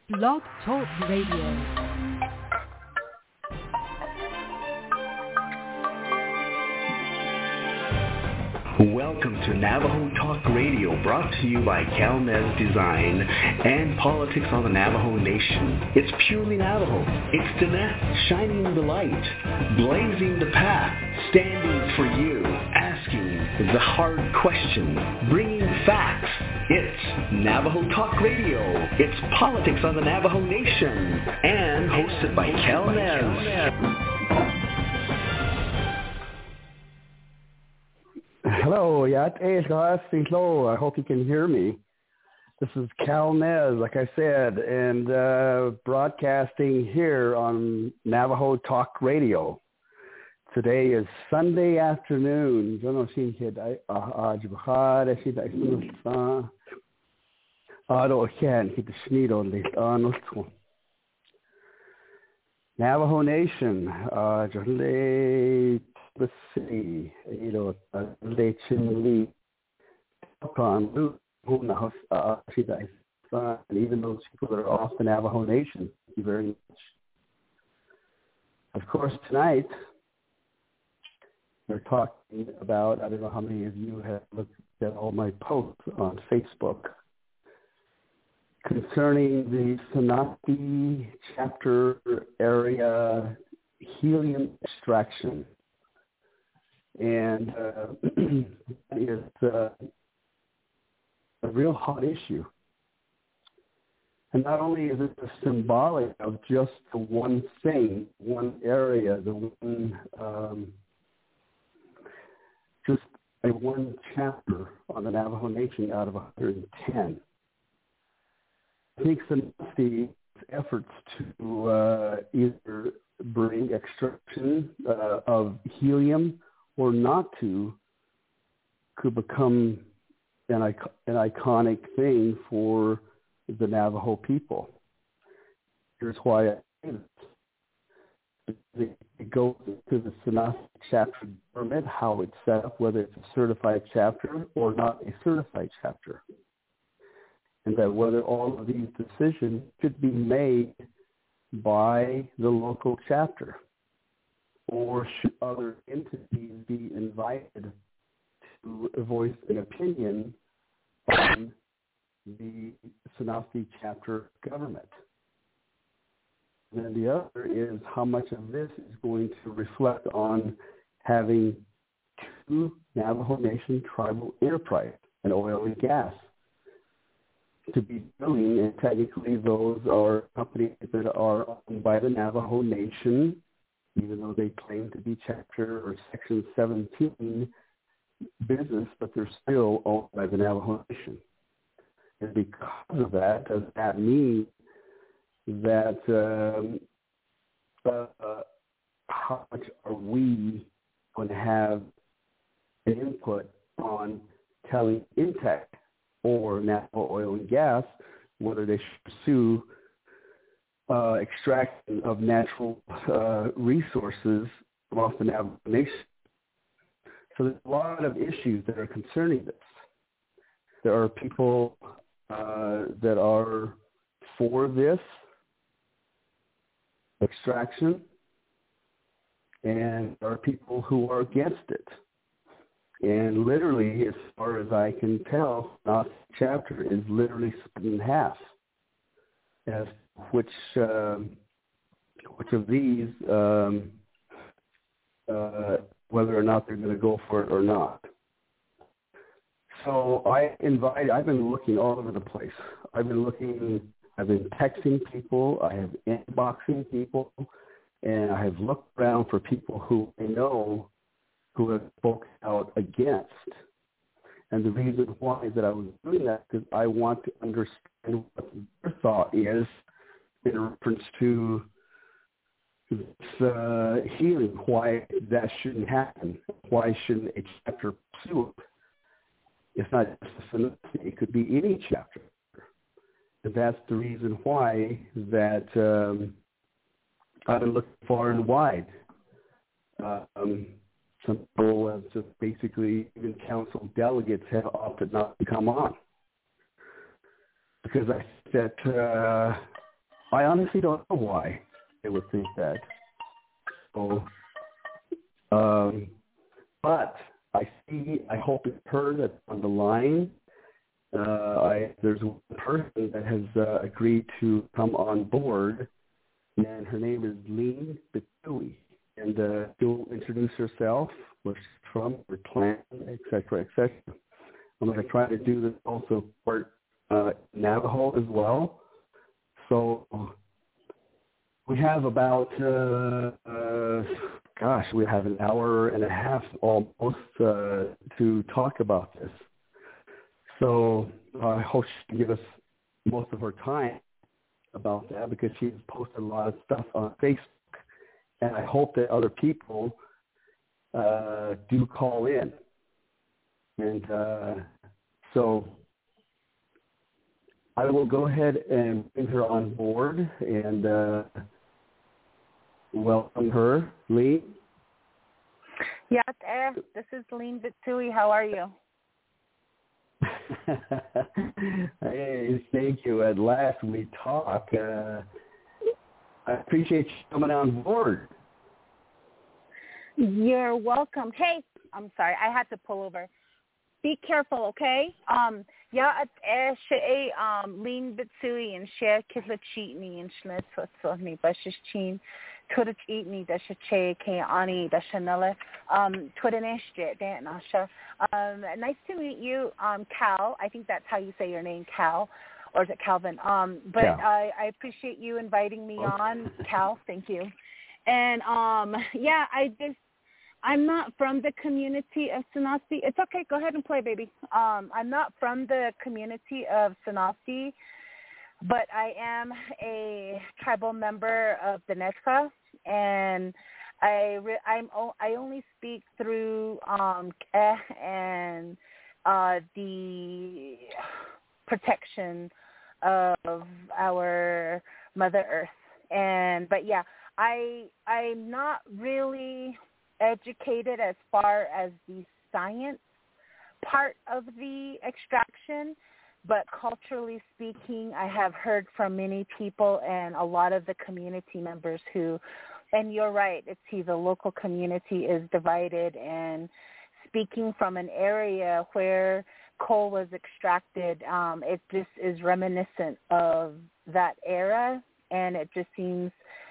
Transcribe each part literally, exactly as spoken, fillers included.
Blog Talk Radio. Welcome to Navajo Talk Radio, brought to you by Calnez Design and Politics on the Navajo Nation. It's purely Navajo. It's Diné shining the light, blazing the path, standing for you, asking the hard questions, bringing facts. It's Navajo Talk Radio. It's Politics on the Navajo Nation, and hosted by Calnez. Hello, Yat Hello, I hope you can hear me. This is Calnez, like I said, and uh, broadcasting here on Navajo Talk Radio. Today is Sunday afternoon. Navajo Nation. Uh, Let's see, you know, they chimney on uh, and even those people that are off the Navajo Nation. Thank you very much. Of course, tonight we're talking about, I don't know how many of you have looked at all my posts on Facebook concerning the Sanasti chapter area helium extraction. And uh, that is uh, a real hot issue. And not only is it symbolic of just the one thing, one area, the one, um, just a one chapter on the Navajo Nation out of one hundred ten. I think the efforts to uh, either bring extraction uh, of helium or not to, could become an, an iconic thing for the Navajo people. Here's why I say this. It goes to the Sanasti chapter permit, how it's set up, whether it's a certified chapter or not a certified chapter. And that whether all of these decisions should be made by the local chapter, or should other entities be invited to voice an opinion on the Sanasti chapter government? And then the other is how much of this is going to reflect on having two Navajo Nation tribal enterprise and oil and gas to be doing, and technically those are companies that are owned by the Navajo Nation, even though they claim to be Chapter or Section seventeen business, but they're still owned by the Navajo Nation. And because of that, does that mean that um, uh, uh, how much are we going to have an input on telling Intech or Navajo Oil and Gas whether they should pursue Uh, extraction of natural uh, resources off the Navajo Nation? So there's a lot of issues that are concerning this. There are people uh, that are for this extraction, and there are people who are against it. And literally, as far as I can tell, the chapter is literally split in half as which um, which of these, um, uh, whether or not they're going to go for it or not. So I invite, I've been looking all over the place. I've been looking, I've been texting people, I have inboxing people, and I have looked around for people who I know who have spoken out against. And the reason why that I was doing that is I want to understand what their thought is in reference to this uh, healing, why that shouldn't happen, why shouldn't a chapter pursue it? It's not just a Sanasti, it could be any chapter. And that's the reason why that um, I've been looking far and wide. Um, some people have just basically, even council delegates have opted not to come on. Because I think that uh, I honestly don't know why they would think that. So, um, but I see, I hope it's her that's on the line. Uh, I, there's one person that has uh, agreed to come on board, and her name is Lean Bitui. And uh, she'll introduce herself, where she's from, her clan, et cetera, et cetera. I'm going to try to do this also for uh, Navajo as well. So we have about, uh, uh, gosh, we have an hour and a half almost uh, to talk about this. So uh, I hope she can give us most of her time about that, because she's posted a lot of stuff on Facebook. And I hope that other people uh, do call in. And uh, so I will go ahead and bring her on board and uh, welcome her. Lee? Yeah, this is Lean Bitui. How are you? Hey, thank you. At last we talk. Uh, I appreciate you coming on board. You're welcome. Hey, I'm sorry. I had to pull over. Be careful, okay? Um, yeah, at she um Lean Bitui and share kitla cheatney and schnet so me bashish chin Twitter eatney da she ke ani da chanela um Twitter neshje dan asha. Um nice to meet you, um Cal. I think that's how you say your name, Cal. Or is it Calvin? Um but Cal. I, I appreciate you inviting me on, Cal, thank you. And um yeah, I just I'm not from the community of Sanasi. It's okay. Go ahead and play, baby. Um, I'm not from the community of Sanasi, but I am a tribal member of the Netfa, and I re- I'm o- I only speak through um, eh and uh, the protection of our Mother Earth. And but yeah, I I'm not really educated as far as the science part of the extraction, but culturally speaking, I have heard from many people and a lot of the community members who, and you're right, it's see, the local community is divided, and speaking from an area where coal was extracted, um, it just is reminiscent of that era, and it just seems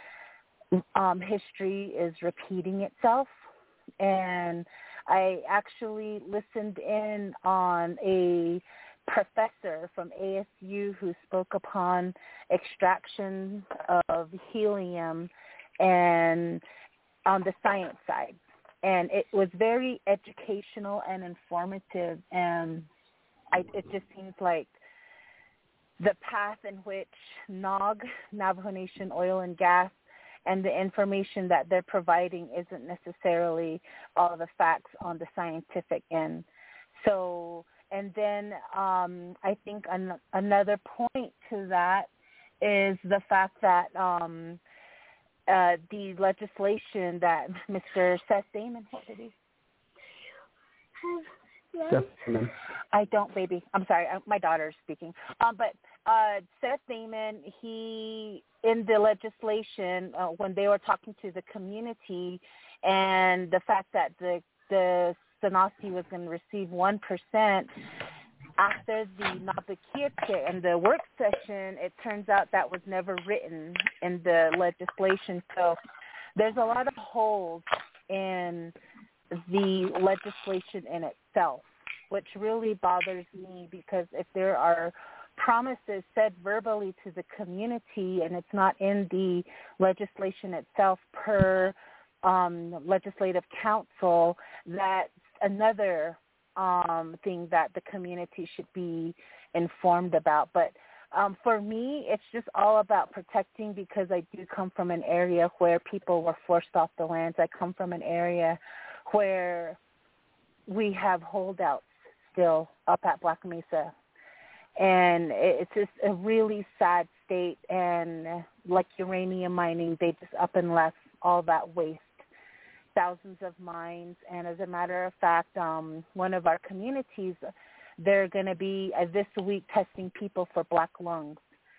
Um, history is repeating itself. And I actually listened in on a professor from A S U who spoke upon extraction of helium and on the science side. And it was very educational and informative. And I, it just seems like the path in which N O G, Navajo Nation Oil and Gas, and the information that they're providing isn't necessarily all the facts on the scientific end. So, and then um, I think an, another point to that is the fact that um, uh, the legislation that Mister Seth Damon, what did he? Seth Damon. I don't, baby. I'm sorry. My daughter's speaking. Um, but uh, Seth Damon, he, in the legislation, uh, when they were talking to the community and the fact that the, the Sanasi was going to receive one percent, after the Nabakirke and the work session, it turns out that was never written in the legislation. So there's a lot of holes in the legislation in itself, which really bothers me, because if there are promises said verbally to the community and it's not in the legislation itself per um, legislative council, that's another um, thing that the community should be informed about. But um, for me, it's just all about protecting, because I do come from an area where people were forced off the lands. I come from an area where we have holdouts still up at Black Mesa. And it's just a really sad state. And like uranium mining, they just up and left all that waste, thousands of mines. And as a matter of fact, um, one of our communities, they're going to be uh, this week testing people for black lungs.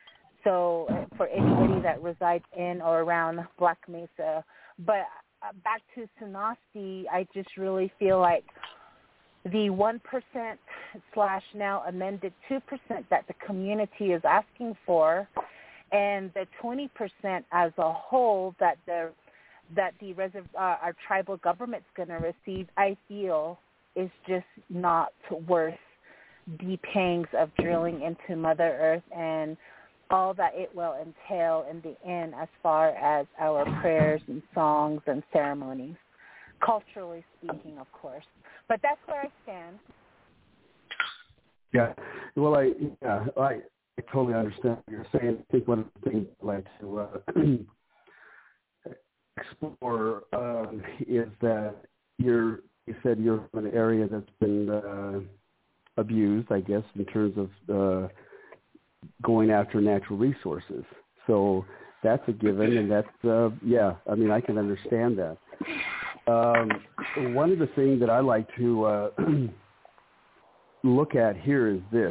So uh, for anybody that resides in or around Black Mesa. But uh, back to Sanasti, I just really feel like the one percent slash now amended two percent that the community is asking for, and the twenty percent as a whole that the that the reserv- uh, our tribal government's going to receive, I feel is just not worth the pangs of drilling into Mother Earth and all that it will entail in the end as far as our prayers and songs and ceremonies, culturally speaking, of course. But that's where I stand. Yeah. Well, I yeah, I, I totally understand what you're saying. I think one of the things I'd like to uh, explore um, is that you're, you said you're in an area that's been uh, abused, I guess, in terms of uh, going after natural resources. So that's a given, and that's, uh, yeah, I mean, I can understand that. Um, one of the things that I like to uh, look at here is this.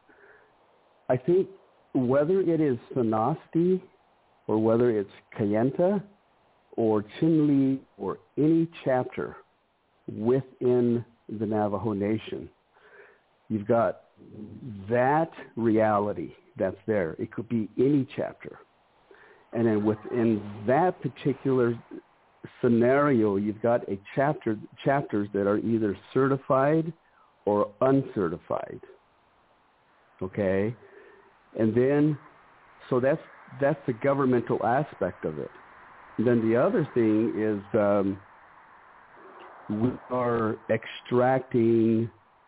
I think whether it is Sanasti or whether it's Kayenta or Chinle or any chapter within the Navajo Nation, you've got that reality that's there. It could be any chapter. And then within that particular scenario, you've got a chapter chapters that are either certified or uncertified. Okay? And then, so that's that's the governmental aspect of it. And then the other thing is um, we are extracting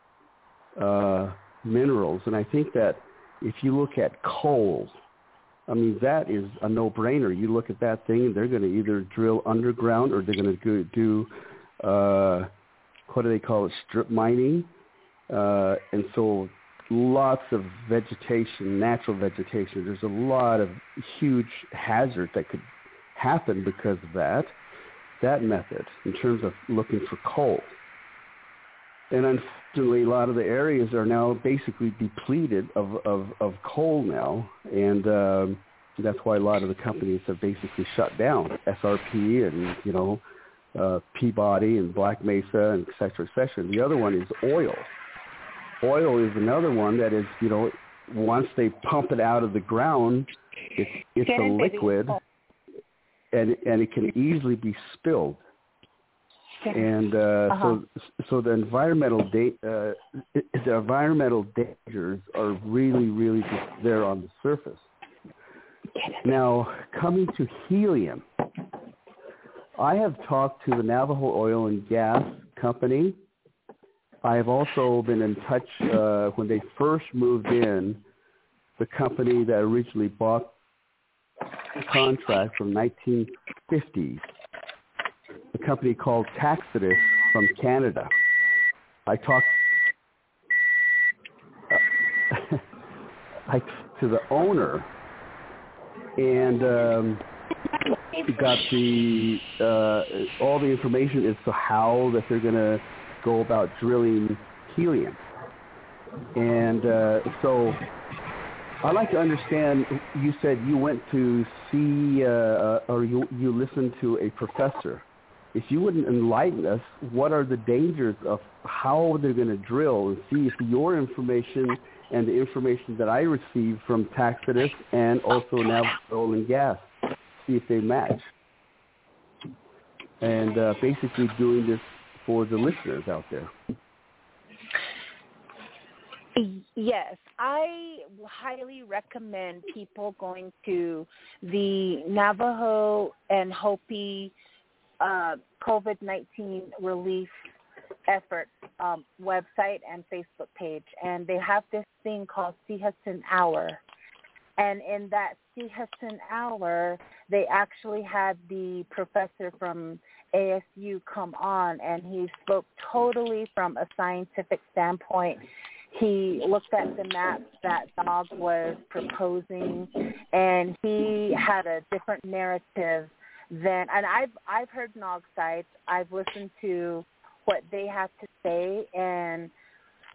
uh, minerals. And I think that if you look at coal, I mean, that is a no-brainer. You look at that thing, and they're going to either drill underground or they're going to do, uh, what do they call it, strip mining. Uh, and so lots of vegetation, natural vegetation. There's a lot of huge hazard that could happen because of that, that method in terms of looking for coal. And unfortunately, a lot of the areas are now basically depleted of, of, of coal now, and um, that's why a lot of the companies have basically shut down. S R P and, you know, uh, Peabody and Black Mesa and et cetera, et cetera. The other one is oil. Oil is another one that is, you know, once they pump it out of the ground, it's, it's a liquid, and, and it can easily be spilled. And uh, uh-huh. so, so the environmental da- uh, the environmental dangers are really, really just there on the surface. Now, coming to helium, I have talked to the Navajo Oil and Gas Company. I have also been in touch uh, when they first moved in, the company that originally bought the contract from nineteen fifties. A company called Taxidus from Canada. I talked uh, I talked to the owner and um, got the uh, all the information as to how that they're going to go about drilling helium. And uh, so I'd like to understand, you said you went to see uh, or you, you listened to a professor. If you wouldn't enlighten us, what are the dangers of how they're going to drill, and see if your information and the information that I received from Taxidus and also Navajo Oil and Gas, see if they match. And uh, basically doing this for the listeners out there. Yes, I highly recommend people going to the Navajo and Hopi Uh, COVID nineteen relief effort um, website and Facebook page, and they have this thing called Sihasin Hour. And in that Sihasin Hour, they actually had the professor from A S U come on, and he spoke totally from a scientific standpoint. He looked at the maps that Nog was proposing, and he had a different narrative Then, and I've I've heard Nog sides. I've listened to what they have to say, and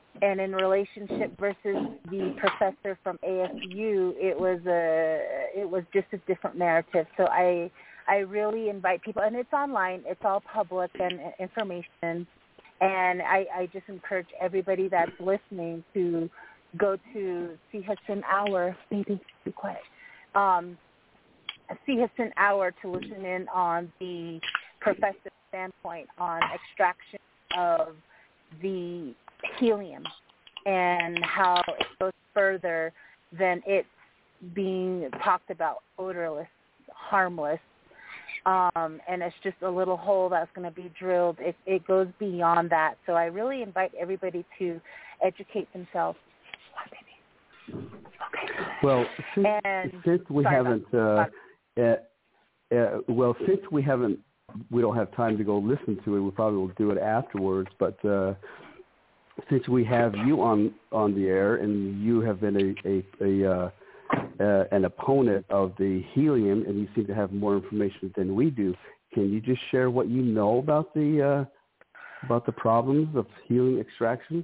and in relationship versus the professor from A S U, it was a it was just a different narrative. So I I really invite people, and it's online, it's all public and information, and I, I just encourage everybody that's listening to go to Sihassin Hour, maybe be quiet, um, Sihassin Hour to listen in on the professor's standpoint on extraction of the helium and how it goes further than it being talked about odorless, harmless, um, and it's just a little hole that's going to be drilled. It, it goes beyond that. So I really invite everybody to educate themselves. Okay. Well, since, and, since we haven't, uh, uh, uh, well, since we haven't, we don't have time to go listen to it. We probably will do it afterwards. But uh, since we have you on, on the air, and you have been a, a, a uh, uh, an opponent of the helium, and you seem to have more information than we do, can you just share what you know about the uh, about the problems of helium extraction?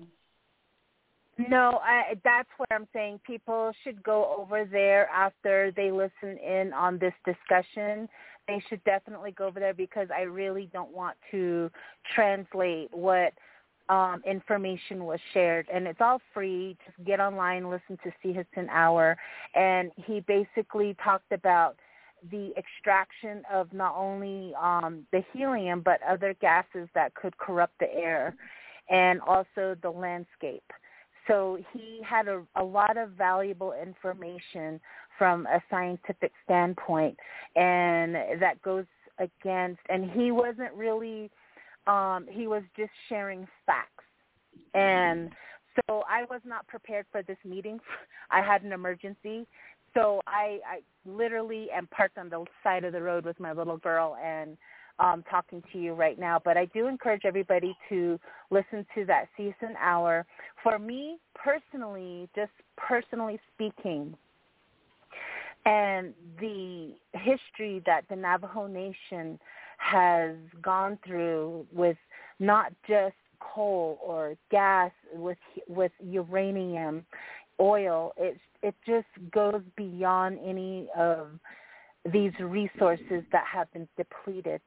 No, I, that's what I'm saying. People should go over there after they listen in on this discussion. They should definitely go over there because I really don't want to translate what um, information was shared. And it's all free. Just get online, listen to Sihassin Hour. And he basically talked about the extraction of not only um, the helium but other gases that could corrupt the air and also the landscape. So he had a, a lot of valuable information from a scientific standpoint, and that goes against, and he wasn't really, um, he was just sharing facts. And so I was not prepared for this meeting. I had an emergency. So I, I literally am parked on the side of the road with my little girl and Um, talking to you right now. But I do encourage everybody to listen to that Sihassin Hour. For me, personally, just personally speaking, and the history that the Navajo Nation has gone through with not just coal or gas, with with uranium, oil, it, it just goes beyond any of these resources that have been depleted.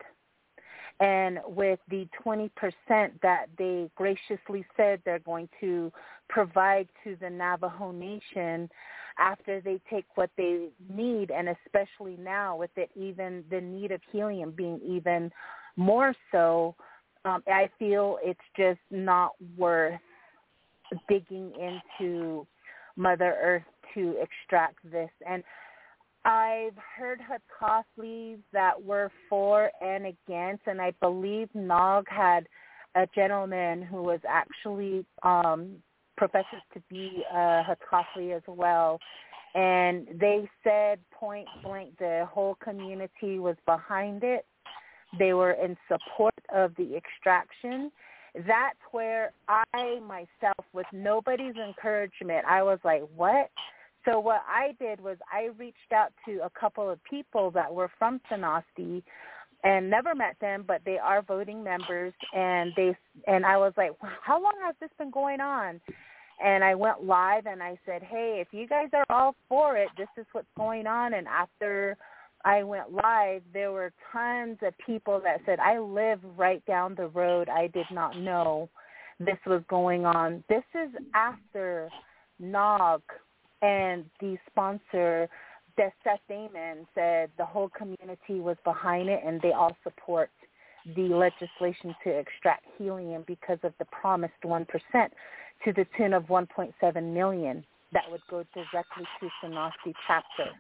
And with the twenty percent that they graciously said they're going to provide to the Navajo Nation after they take what they need, and especially now with it even the need of helium being even more so, um, I feel it's just not worth digging into Mother Earth to extract this. And I've heard Hekasleys that were for and against, and I believe Nog had a gentleman who was actually um, professed to be a Hekasley as well, and they said point blank the whole community was behind it. They were in support of the extraction. That's where I myself, with nobody's encouragement, I was like, what? So what I did was I reached out to a couple of people that were from Sanasti and never met them, but they are voting members. And they and I was like, how long has this been going on? And I went live and I said, hey, if you guys are all for it, this is what's going on. And after I went live, there were tons of people that said, I live right down the road. I did not know this was going on. This is after Nog and the sponsor, Seth Damon, said the whole community was behind it and they all support the legislation to extract helium because of the promised one percent to the tune of one point seven million dollars that would go directly to Sanasti chapter.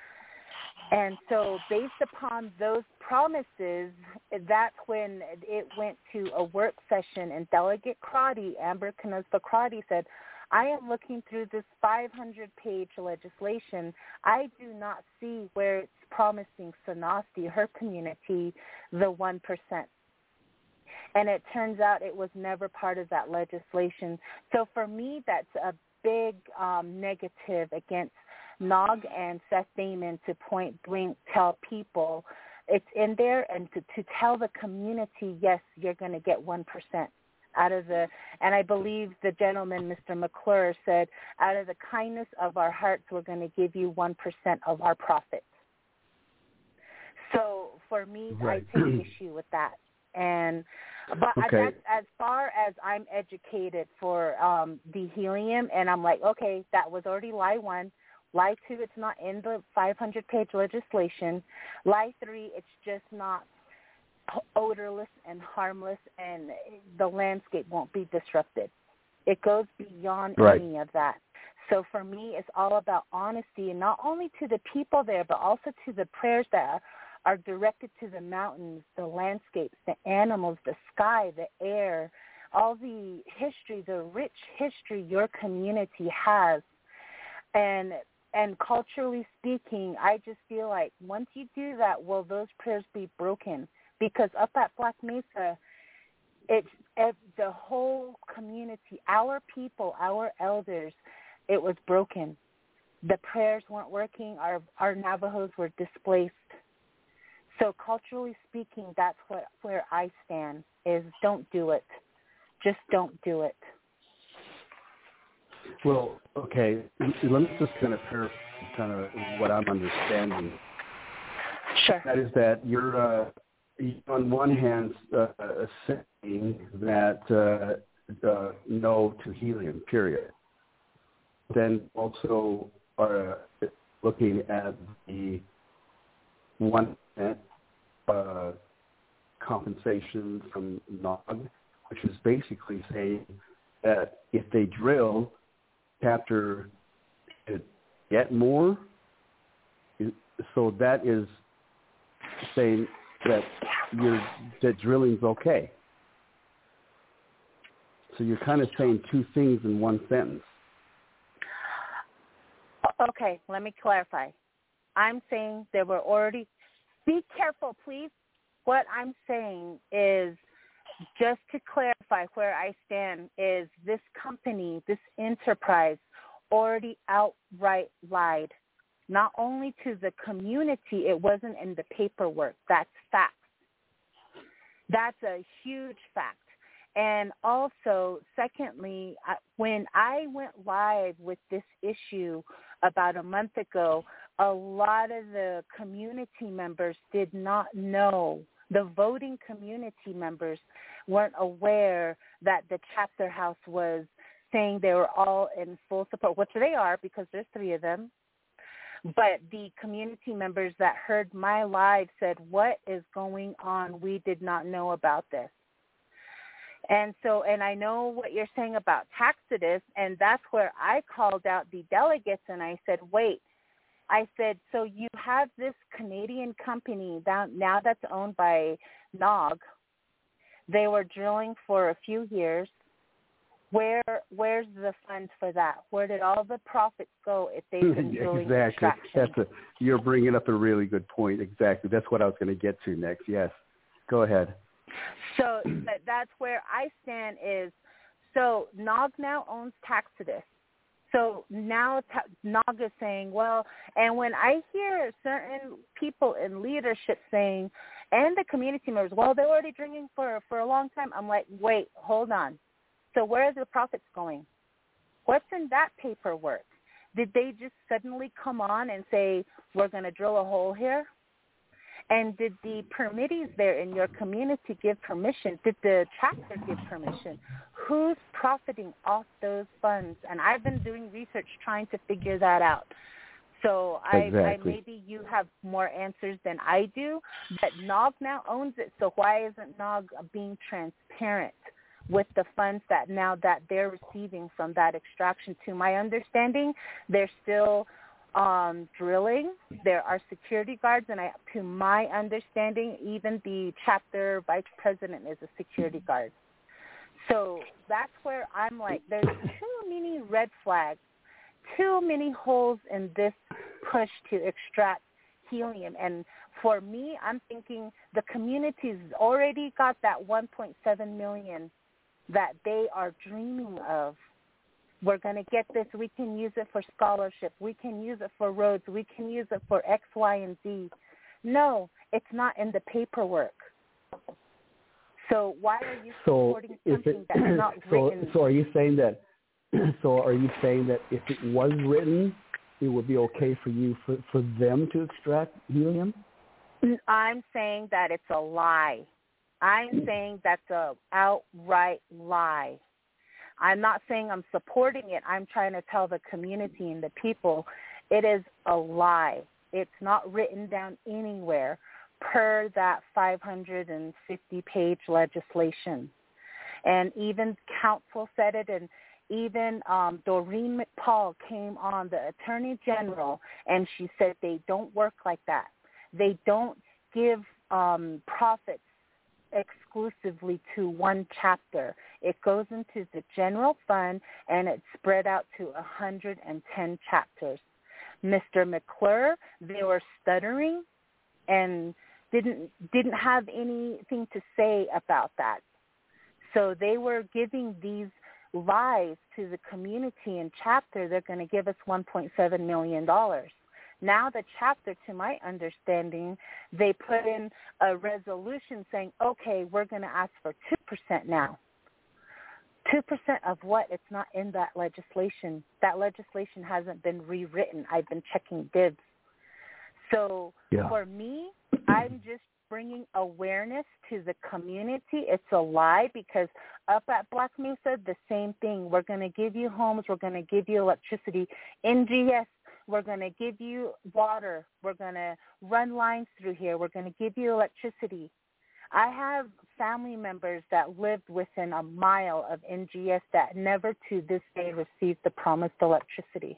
And so based upon those promises, that's when it went to a work session, and Delegate Crotty, Amber Knusba Crotty, said, I am looking through this five hundred page legislation. I do not see where it's promising Sanasti, her community, the one percent. And it turns out it was never part of that legislation. So for me, that's a big um, negative against Nog and Seth Damon to point blank tell people it's in there, and to, to tell the community, yes, you're going to get one percent Out of the, and I believe the gentleman, Mister McClure, said, out of the kindness of our hearts, we're going to give you one percent of our profits. So for me, right. I take issue with that. And but okay. that's, as far as I'm educated for um, the helium, and I'm like, okay, that was already lie one. Lie two, it's not in the five hundred page legislation. Lie three, it's just not odorless and harmless, and the landscape won't be disrupted. It goes beyond right. any of that. So for me, it's all about honesty, and not only to the people there, but also to the prayers that are directed to the mountains, the landscapes, the animals, the sky, the air, all the history, the rich history your community has. And and culturally speaking, I just feel like once you do that, will those prayers be broken? Because up at Black Mesa, it's it, the whole community, our people, our elders, it was broken. The prayers weren't working. Our our Navajos were displaced. So culturally speaking, that's what where I stand, is don't do it. Just don't do it. Well, okay, let me just kind of paraphrase kind of what I'm understanding. Sure. That is that you're, uh, on one hand, uh, saying that uh, uh, no to helium, period. Then also are looking at the one percent uh, compensation from N O G, which is basically saying that if they drill, chapter should get more. So that is saying that you're, that drilling's okay. So you're kind of saying two things in one sentence. Okay, let me clarify. I'm saying there were already, be careful, please. What I'm saying is, just to clarify where I stand, is this company, this enterprise, already outright lied. Not only to the community, it wasn't in the paperwork. That's facts. That's a huge fact. And also, secondly, when I went live with this issue about a month ago, a lot of the community members did not know. The voting community members weren't aware that the chapter house was saying they were all in full support, which they are because there's three of them. But the community members that heard my live said, what is going on? We did not know about this. And so, and I know what you're saying about Taxodus, and that's where I called out the delegates and I said, wait, I said, so you have this Canadian company that now that's owned by N O G. They were drilling for a few years. Where where's the funds for that? Where did all the profits go if they've been drilling exactly. extraction? That's a, you're bringing up a really good point. Exactly. That's what I was going to get to next. Yes. Go ahead. So that's where I stand is, so N O G now owns Taxodus. So now N O G is saying, well, and when I hear certain people in leadership saying, and the community members, well, they were already drinking for, for a long time, I'm like, wait, hold on. So where are the profits going? What's in that paperwork? Did they just suddenly come on and say, we're going to drill a hole here? And did the permittees there in your community give permission? Did the chapter give permission? Who's profiting off those funds? And I've been doing research trying to figure that out. So I, exactly. I maybe you have more answers than I do, but N O G now owns it. So why isn't N O G being transparent with the funds that now that they're receiving from that extraction? To my understanding, they're still um, drilling. There are security guards, and I, to my understanding, even the chapter vice president is a security guard. So that's where I'm like, there's too many red flags, too many holes in this push to extract helium. And for me, I'm thinking the community's already got that one point seven million that they are dreaming of. We're going to get this. We can use it for scholarship. We can use it for roads. We can use it for X, Y, and Z. No, it's not in the paperwork. So why are you so supporting if something it, that's not so, written? So are you saying that? So are you saying that if it was written, it would be okay for you for, for them to extract helium? I'm saying that it's a lie. I'm saying that's a outright lie. I'm not saying I'm supporting it. I'm trying to tell the community and the people it is a lie. It's not written down anywhere per that five hundred fifty page legislation. And even counsel said it, and even um, Doreen McPaul came on, the Attorney General, and she said they don't work like that. They don't give um, profits exclusively to one chapter. It goes into the general fund, and it's spread out to one hundred ten chapters. Mister McClure, they were stuttering and didn't didn't have anything to say about that. So they were giving these lies to the community and chapter. They're going to give us one point seven million dollars. Now the chapter, to my understanding, they put in a resolution saying, okay, we're going to ask for two percent now. two percent of what? It's not in that legislation. That legislation hasn't been rewritten. I've been checking dibs. So yeah. For me, I'm just bringing awareness to the community. It's a lie because up at Black Mesa, the same thing. We're going to give you homes. We're going to give you electricity. N G S, we're going to give you water. We're going to run lines through here. We're going to give you electricity. I have family members that lived within a mile of N G S that never to this day received the promised electricity.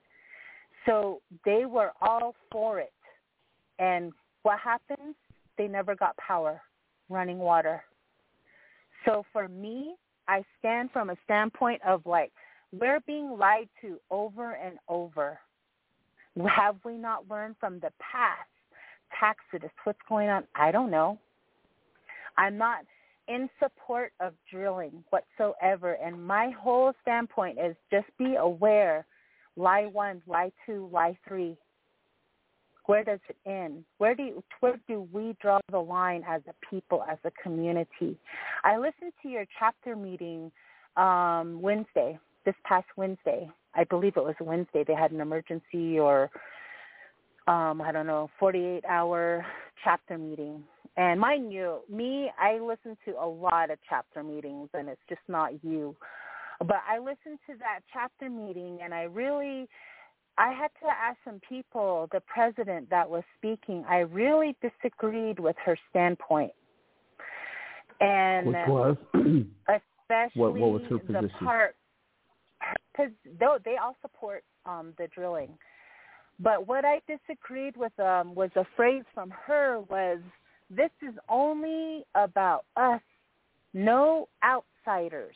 So they were all for it. And what happens? They never got power, running water. So for me, I stand from a standpoint of like, we're being lied to over and over. Have we not learned from the past? Tacitus, what's going on? I don't know. I'm not in support of drilling whatsoever. And my whole standpoint is just be aware. Lie one, lie two, lie three. Where does it end? Where do you, where do we draw the line as a people, as a community? I listened to your chapter meeting um, Wednesday, this past Wednesday. I believe it was Wednesday. They had an emergency or, um, I don't know, forty-eight hour chapter meeting. And mind you, me, I listen to a lot of chapter meetings, and it's just not you. But I listened to that chapter meeting, and I really... I had to ask some people, the president that was speaking, I really disagreed with her standpoint. And which was? especially what, what was her the position? part, because they all support um, the drilling. But what I disagreed with um, was a phrase from her was, this is only about us, no outsiders.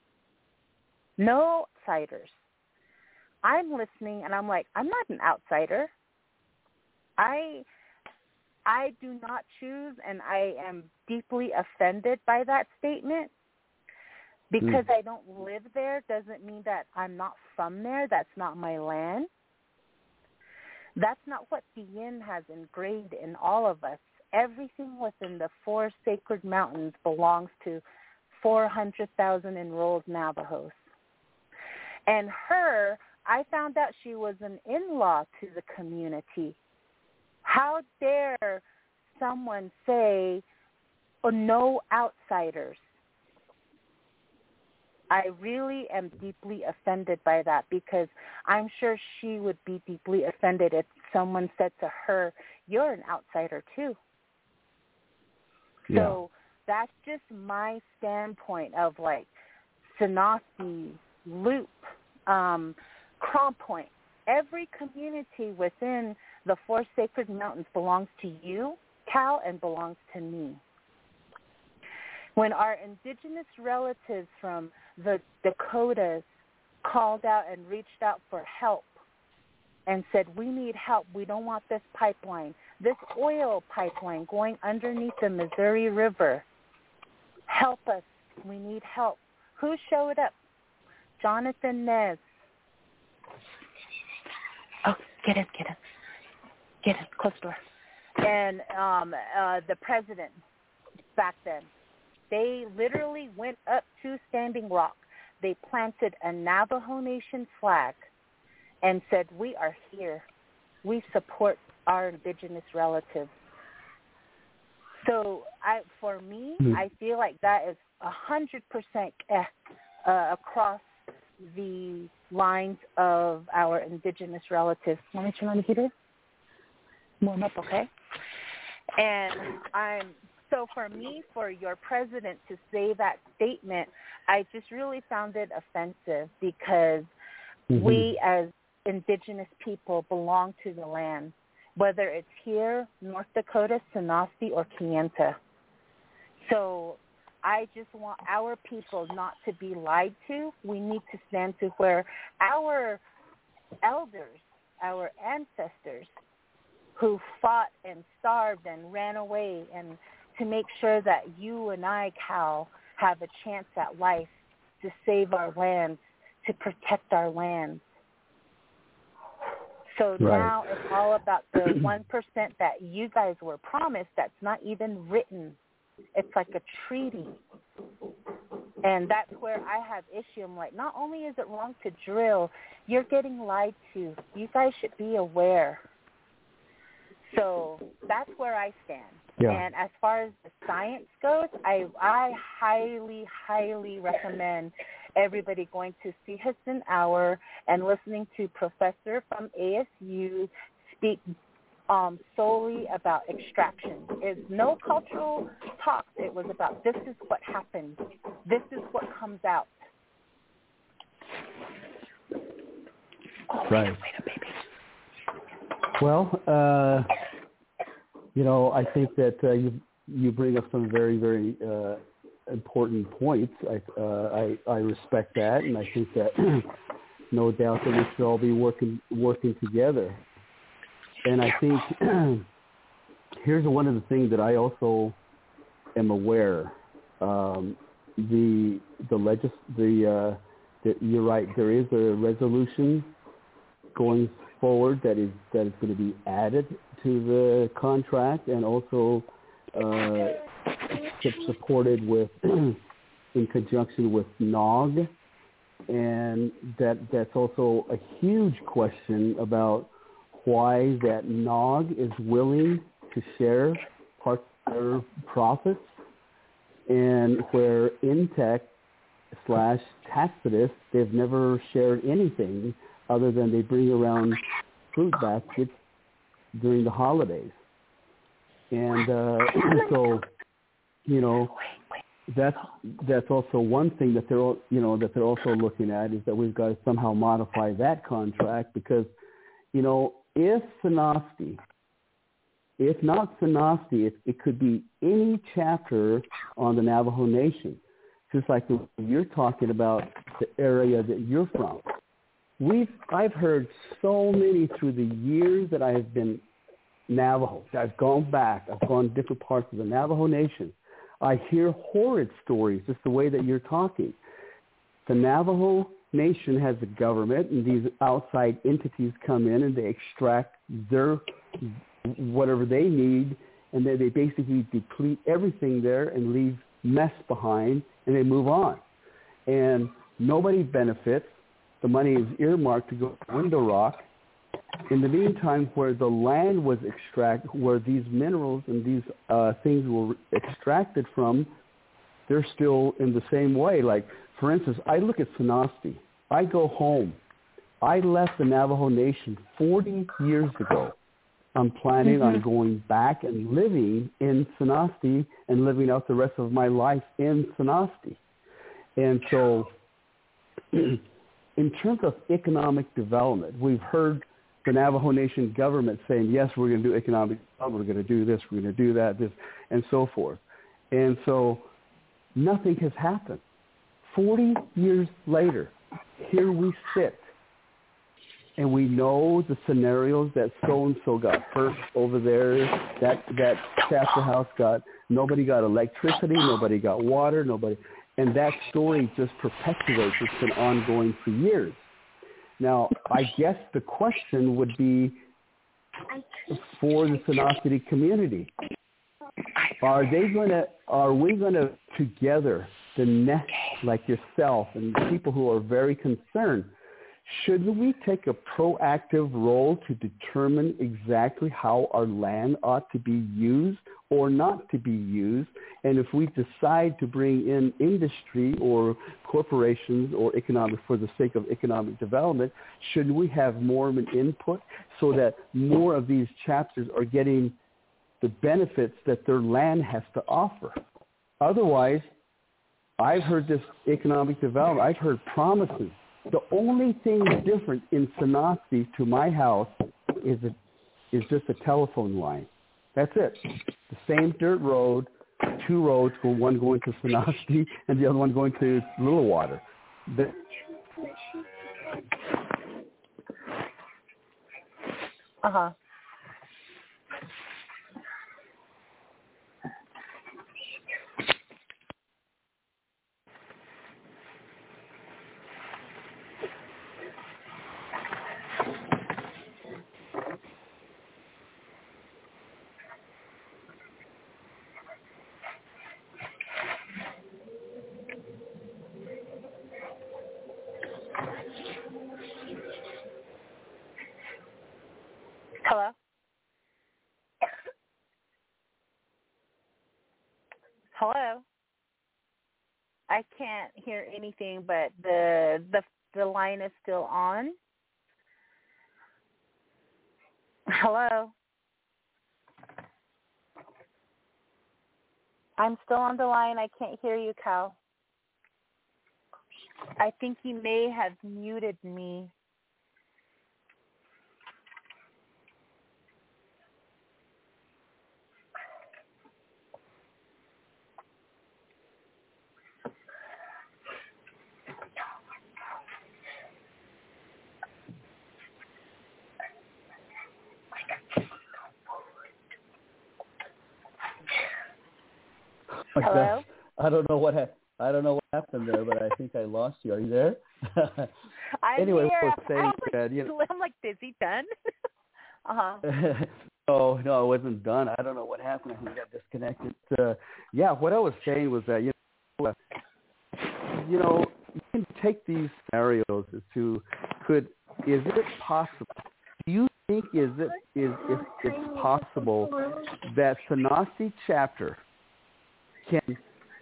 No outsiders. I'm listening, and I'm like, I'm not an outsider. I I do not choose, and I am deeply offended by that statement. Because mm. I don't live there doesn't mean that I'm not from there. That's not my land. That's not what the Yin has engraved in all of us. Everything within the four sacred mountains belongs to four hundred thousand enrolled Navajos. And her... I found out she was an in-law to the community. How dare someone say, oh, no outsiders? I really am deeply offended by that because I'm sure she would be deeply offended if someone said to her, you're an outsider too. Yeah. So that's just my standpoint of like Sanasi, Loop, um, Crown Point. Every community within the four sacred mountains belongs to you, Cal, and belongs to me. When our indigenous relatives from the Dakotas called out and reached out for help and said, we need help, we don't want this pipeline, this oil pipeline going underneath the Missouri River, help us, we need help. Who showed up? Jonathan Nez. Oh, get in, get in. Get in, close door. And um, uh, the president back then. they literally went up to Standing Rock. They planted a Navajo Nation flag and said, we are here. We support our indigenous relatives. So I, for me, mm-hmm. I feel like that is one hundred percent uh, across the lines of our indigenous relatives. Let me turn on the heater. Warm up, okay? And I'm so for me, for your president to say that statement, I just really found it offensive because mm-hmm. we as indigenous people belong to the land, whether it's here, North Dakota, Sanasti, or Kayenta. So I just want our people not to be lied to. We need to stand to where our elders, our ancestors, who fought and starved and ran away, and to make sure that you and I, Cal, have a chance at life to save our lands, to protect our lands. So right. now it's all about the one percent that you guys were promised that's not even written. It's like a treaty. And that's where I have issue. I'm like, not only is it wrong to drill, you're getting lied to. You guys should be aware. So that's where I stand. Yeah. And as far as the science goes, I I highly, highly recommend everybody going to see Hudson Hour and listening to Professor from A S U speak um, solely about extraction. It's no cultural talks. It was about this is what happens. This is what comes out. Oh, right. wait, wait a baby. Well, uh, you know, I think that uh, you you bring up some very, very uh, important points. I, uh, I I respect that, and I think that no doubt that we should all be working working together. And I think here's one of the things that I also am aware. Um, the the legis the, uh, the you're right. There is a resolution going forward that is that is going to be added to the contract, and also uh, supported with in conjunction with N O G, and that that's also a huge question about why that N O G is willing to share part of their profits, and where Intech slash Tacitus, they've never shared anything other than they bring around fruit baskets during the holidays. And uh, so, you know, that's that's also one thing that they're you know that they're also looking at, is that we've got to somehow modify that contract, because, you know, if Sanasti, if not Sanasti, it, it could be any chapter on the Navajo Nation, just like the, you're talking about the area that you're from. We've I've heard so many through the years that I have been Navajo. I've gone back. I've gone to different parts of the Navajo Nation. I hear horrid stories, just the way that you're talking. The Navajo Nation has a government, and these outside entities come in and they extract their whatever they need, and then they basically deplete everything there and leave mess behind, and they move on. And nobody benefits. The money is earmarked to go to Window Rock. In the meantime, where the land was extracted, where these minerals and these uh, things were extracted from, they're still in the same way. Like, for instance, I look at Sanasti. I go home. I left the Navajo Nation forty years ago. I'm planning mm-hmm. on going back and living in Sanasti and living out the rest of my life in Sanasti. And so in terms of economic development, we've heard the Navajo Nation government saying, yes, we're going to do economic development, we're going to do this, we're going to do that, this, and so forth. And so nothing has happened. forty years later, here we sit, and we know the scenarios that so-and-so got hurt over there, that, that chapter house got, nobody got electricity, nobody got water, nobody, and that story just perpetuates. It's been ongoing for years. Now, I guess the question would be for the Sanasti community. Are they going to, are we going to together, the next, like yourself and people who are very concerned, shouldn't we take a proactive role to determine exactly how our land ought to be used or not to be used? And if we decide to bring in industry or corporations or economic for the sake of economic development, shouldn't we have more of an input so that more of these chapters are getting the benefits that their land has to offer? Otherwise, I've heard this economic development, I've heard promises. The only thing different in Sanasi to my house is a, is just a telephone line. That's it. The same dirt road, two roads, one going to Sanasi and the other one going to Little Water. The, uh-huh. Hello? Hello? I can't hear anything, but the the the line is still on. Hello? I'm still on the line. I can't hear you, Cal. I think you may have muted me. Hello? I don't know what ha- I don't know what happened there, but I think I lost you. Are you there? I'm anyway, here. I was saying I'm like, that, you know, I'm like, is he done? uh-huh. no, no, I wasn't done. I don't know what happened. I got disconnected. Uh, yeah, what I was saying was that, you know, uh, you know, you can take these scenarios as to could is it possible? Do you think is it is if it's possible that Sanasi chapter can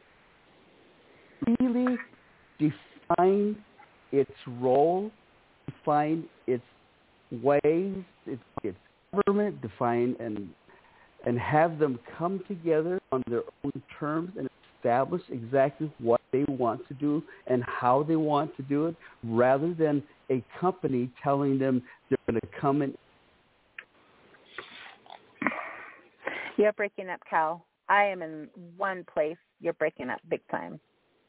really define its role, define its ways, its, its government, define and and have them come together on their own terms and establish exactly what they want to do and how they want to do it, rather than a company telling them they're going to come in. You're breaking up, Cal. I am in one place. You're breaking up big time.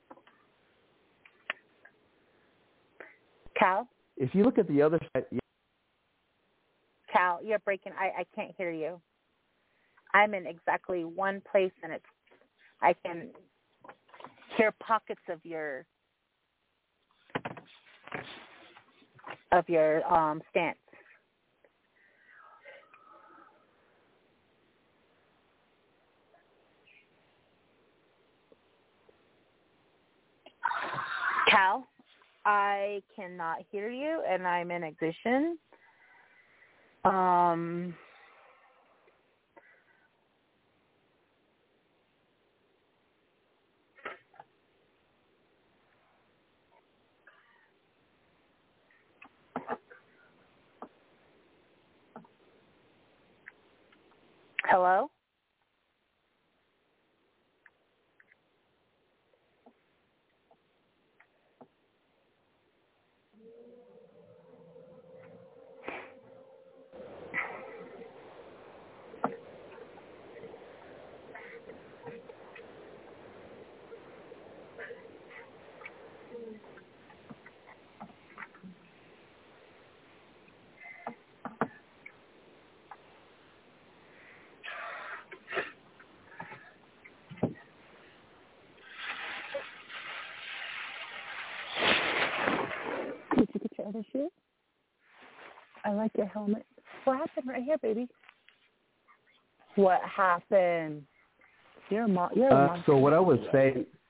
Cal? If you look at the other side, yeah. Cal, you're breaking. I, I can't hear you. I'm in exactly one place, and it's I can hear pockets of your of your um, stance. Cal, I cannot hear you, and I'm in ignition. Um. Hello? Did you get your other shoe? I like your helmet. What happened right here, baby? What happened? You're a mo- you're a Uh, monster. so what I was saying,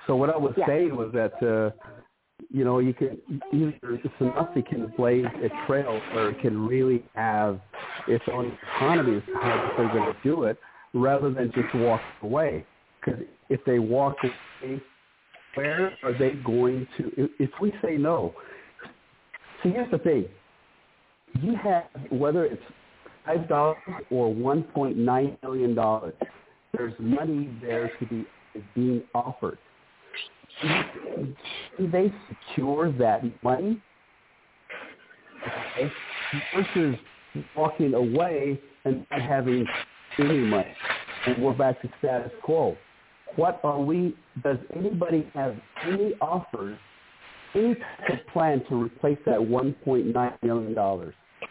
So what I was Yeah. saying was that, uh, you know, you can either Sanasi can blaze a trail or it can really have its own economy as to how they're going to do it, rather than just walk away. Because if they walk away, where are they going to? If we say no, see, here's the thing: you have, whether it's five dollars or one point nine million dollars, there's money there to be being offered. Do they secure that money? Okay. Versus walking away and not having any money, and we're back to status quo. What are we? Does anybody have any offers, any type of plan to replace that one point nine million dollars?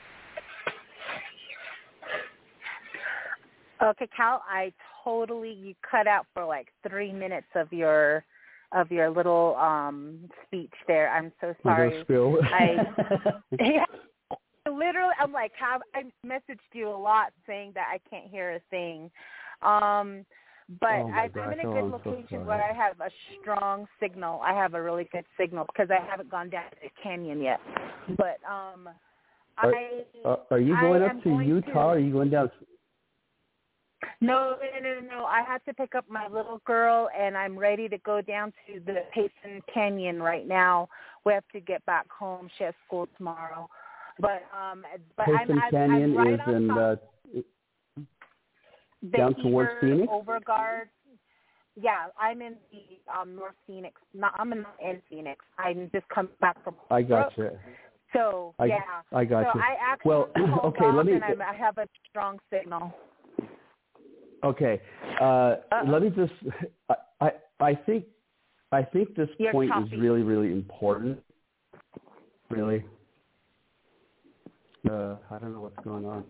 Okay, Cal, I totally you cut out for like three minutes of your of your little um speech there. I'm so sorry. Spill. I yeah, literally, I'm like, how I messaged you a lot saying that I can't hear a thing. Um, but oh I, gosh, I'm in a oh, good I'm location so where I have a strong signal. I have a really good signal because I haven't gone down to the canyon yet. But um, are, I uh, are you going I up to Utah? To, or are you going down? No, no, no, no. I had to pick up my little girl, and I'm ready to go down to the Payson Canyon right now. We have to get back home. She has school tomorrow. But um, but Payson I'm, Canyon I'm, I'm right is on in top. uh, down towards Phoenix. Overguard. Yeah, I'm in the um, North Phoenix. Not, I'm in, in Phoenix. I'm just come back from. I got you. So I, yeah, I got so you. I actually well, okay, let me. And I'm, I have a strong signal. Okay, uh, let me just. I, I I think I think this You're point choppy. is really really important. Really. Uh, I don't know what's going on.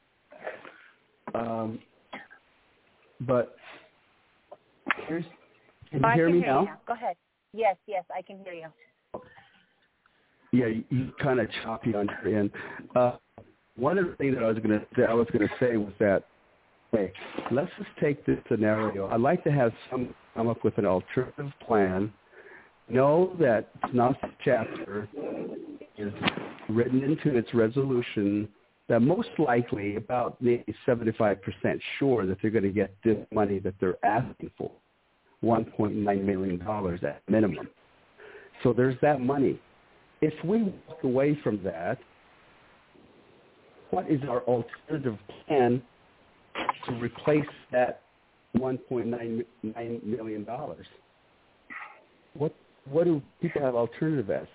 Um, but here's. Can you I hear can me hear now? You now? Go ahead. Yes, yes, I can hear you. Yeah, you, you kind of choppy on your end. Uh, one of the things that I was going to I was going to say was that. Okay, let's just take this scenario. I'd like to have some come up with an alternative plan. Know that Sanasi chapter is written into its resolution that most likely about maybe seventy-five percent sure that they're going to get this money that they're asking for, one point nine million dollars at minimum. So there's that money. If we walk away from that, what is our alternative plan to replace that one point nine million dollars? What what do people have alternative as?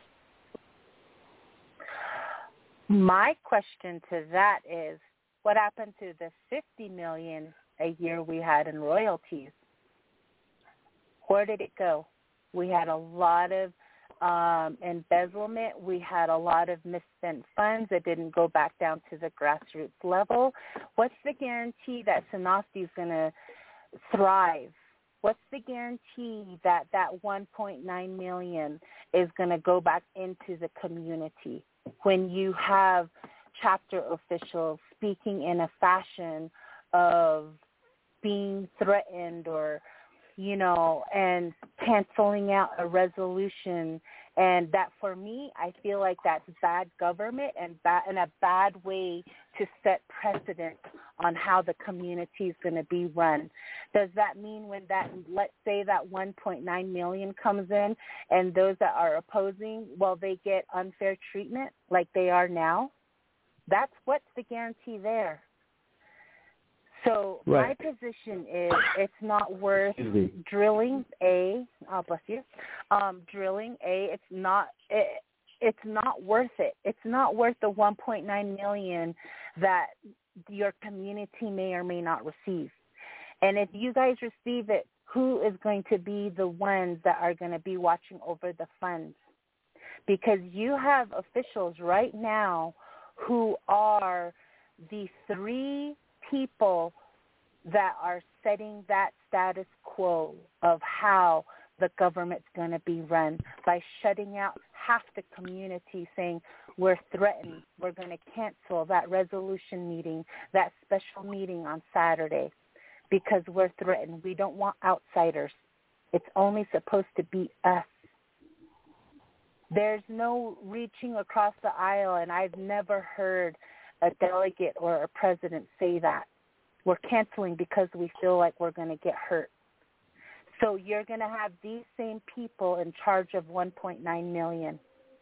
My question to that is, what happened to the fifty million dollars a year we had in royalties? Where did it go? We had a lot of um, embezzlement. We had a lot of misspent funds that didn't go back down to the grassroots level. What's the guarantee that Sanasi is going to thrive? What's the guarantee that that one point nine million dollars is going to go back into the community when you have chapter officials speaking in a fashion of being threatened or, you know, and canceling out a resolution? And that, for me, I feel like that's bad government and, bad, and a bad way to set precedent on how the community is going to be run. Does that mean when that, let's say that one point nine million dollars comes in and those that are opposing, well, they get unfair treatment like they are now? That's what's the guarantee there. So right. My position is it's not worth drilling, A, oh, bless you, um, drilling, A, it's not, it, it's not worth it. It's not worth the one point nine million dollars that your community may or may not receive. And if you guys receive it, who is going to be the ones that are going to be watching over the funds? Because you have officials right now who are the three people that are setting that status quo of how the government's going to be run by shutting out half the community, saying we're threatened, we're going to cancel that resolution meeting, that special meeting on Saturday because we're threatened. We don't want outsiders. It's only supposed to be us. There's no reaching across the aisle, and I've never heard a delegate or a president say that. We're canceling because we feel like we're going to get hurt. So you're going to have these same people in charge of one point nine million.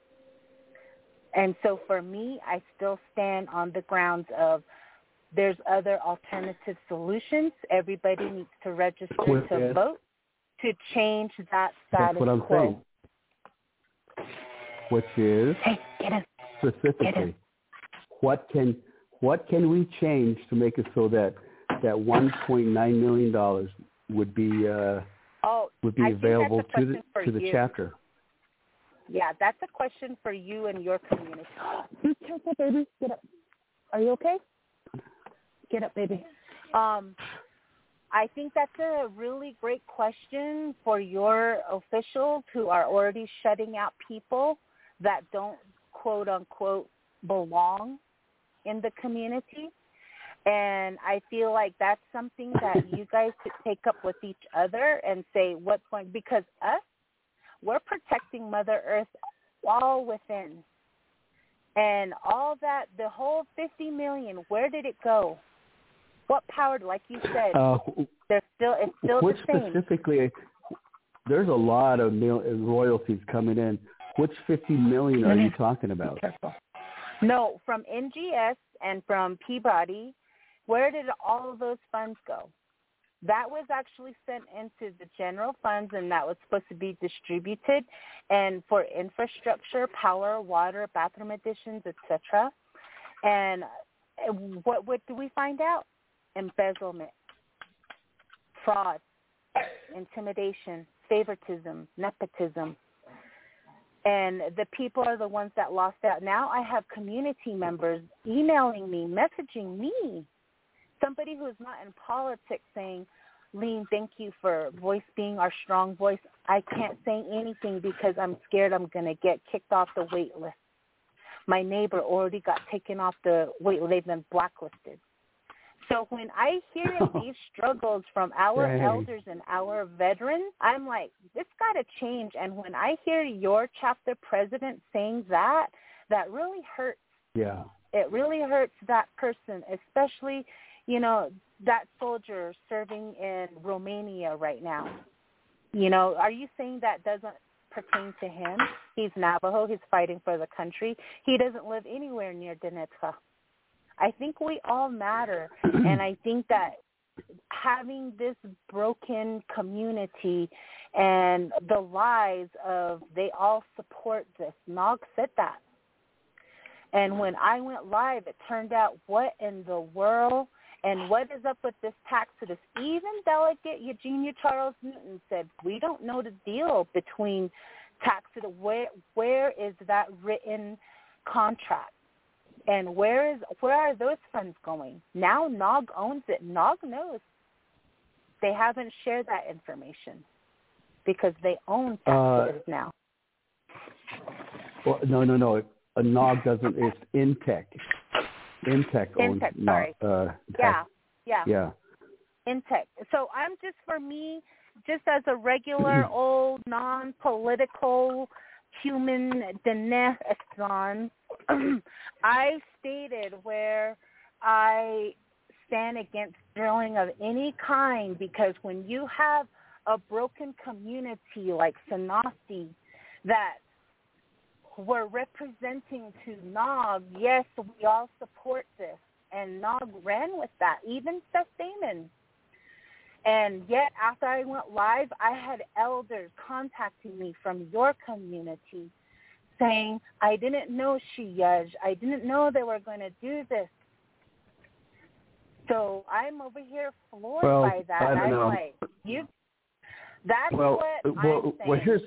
And so for me, I still stand on the grounds of there's other alternative solutions. Everybody needs to register With to it. vote to change that status That's what I'm quo. saying. Which is Hey, get in. specifically, Get in. what can what can we change to make it so that that one point nine million dollars would be uh, Oh, would be I think available that's a to the question for to the you. chapter? Yeah, that's a question for you and your community. Be careful, baby. Get up. Are you okay? Get up, baby. Um, I think that's a really great question for your officials who are already shutting out people that don't, quote unquote, belong in the community. And I feel like that's something that you guys could take up with each other and say what's going, because us, we're protecting Mother Earth all within. And all that, the whole fifty million, where did it go? What power, like you said, Uh, there's still, it's still which the same. specifically, there's a lot of mil- royalties coming in. Which fifty million are you talking about? Be careful. No, from N G S and from Peabody, where did all of those funds go? That was actually sent into the general funds, and that was supposed to be distributed and for infrastructure, power, water, bathroom additions, et cetera. And what what do we find out? Embezzlement, fraud, intimidation, favoritism, nepotism. And the people are the ones that lost out. Now I have community members emailing me, messaging me, somebody who is not in politics saying, Lean, thank you for voice being our strong voice. I can't say anything because I'm scared I'm going to get kicked off the wait list. My neighbor already got taken off the wait list. They've been blacklisted. So when I hear these struggles from our Dang. elders and our veterans, I'm like, this got to change. And when I hear your chapter president saying that, that really hurts. Yeah. It really hurts that person, especially, you know, that soldier serving in Romania right now. You know, are you saying that doesn't pertain to him? He's Navajo. He's fighting for the country. He doesn't live anywhere near Donetsk. I think we all matter, and I think that having this broken community and the lies of they all support this. Nog said that. And when I went live, it turned out, what in the world, and what is up with this taxidus? Even Delegate Eugenia Charles Newton said, we don't know the deal between taxidus. Where, where is that written contract? And where is where are those funds going? Now Nog owns it. Nog knows. They haven't shared that information because they own taxes uh, now. Well, no, no, no. A Nog doesn't. It's Intech. Intech owns Intech, sorry. Nog. Uh, yeah, yeah. Yeah. Intech. So I'm just, for me, just as a regular old non-political human Diné Exxon, I stated where I stand against drilling of any kind, because when you have a broken community like Sanasti that we're representing to Nog, yes, we all support this. And Nog ran with that, even Seth Damon. And yet, after I went live, I had elders contacting me from your community saying, I didn't know Shiyaj. I didn't know they were going to do this. So I'm over here floored well, by that. I don't I'm know. like, you, that's well, what well, I'm saying. Well, here's,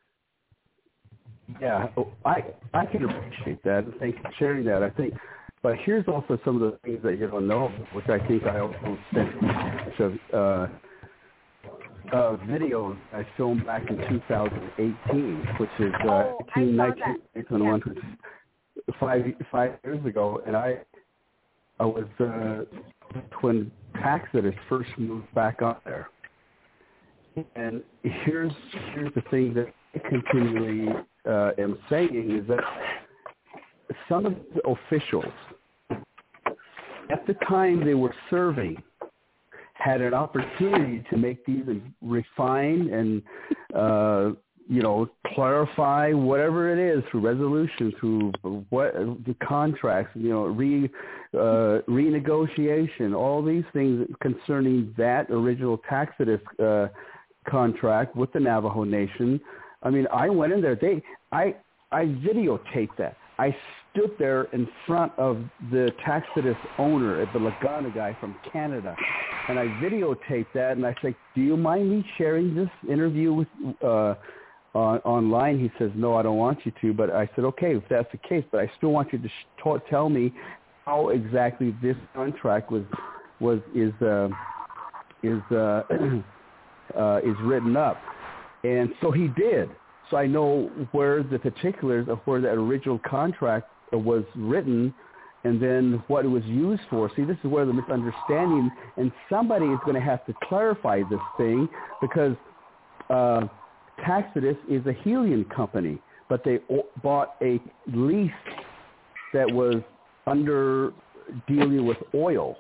yeah, I I can appreciate that. Thank you for sharing that. I think, but here's also some of the things that you don't know, which I think I also sent some uh, uh, videos I filmed back in two thousand eighteen, which is uh, oh, eighteen, nineteen, twenty-one, yeah. five five years ago, and I I was uh, when Taxidus first moved back up there, And here's here's the thing that I continually uh, am saying is that some of the officials, at the time they were serving, had an opportunity to make these refine and, uh, you know, clarify whatever it is through resolution, through what the contracts, you know, re uh, renegotiation, all these things concerning that original Tacitus uh, contract with the Navajo Nation. I mean, I went in there. They, I, I videotaped that. I stood there in front of the Tacitus owner, the Lagana guy from Canada, and I videotaped that, and I said, do you mind me sharing this interview with uh, on, online? He says, no, I don't want you to, but I said, okay, if that's the case, but I still want you to sh- t- tell me how exactly this contract was, was is, uh, is, uh, uh, is written up. And so he did. So I know where the particulars of where that original contract was written and then what it was used for. See, this is where the misunderstanding, and somebody is going to have to clarify this thing because uh, Tacitus is a helium company, but they o- bought a lease that was under dealing with oil.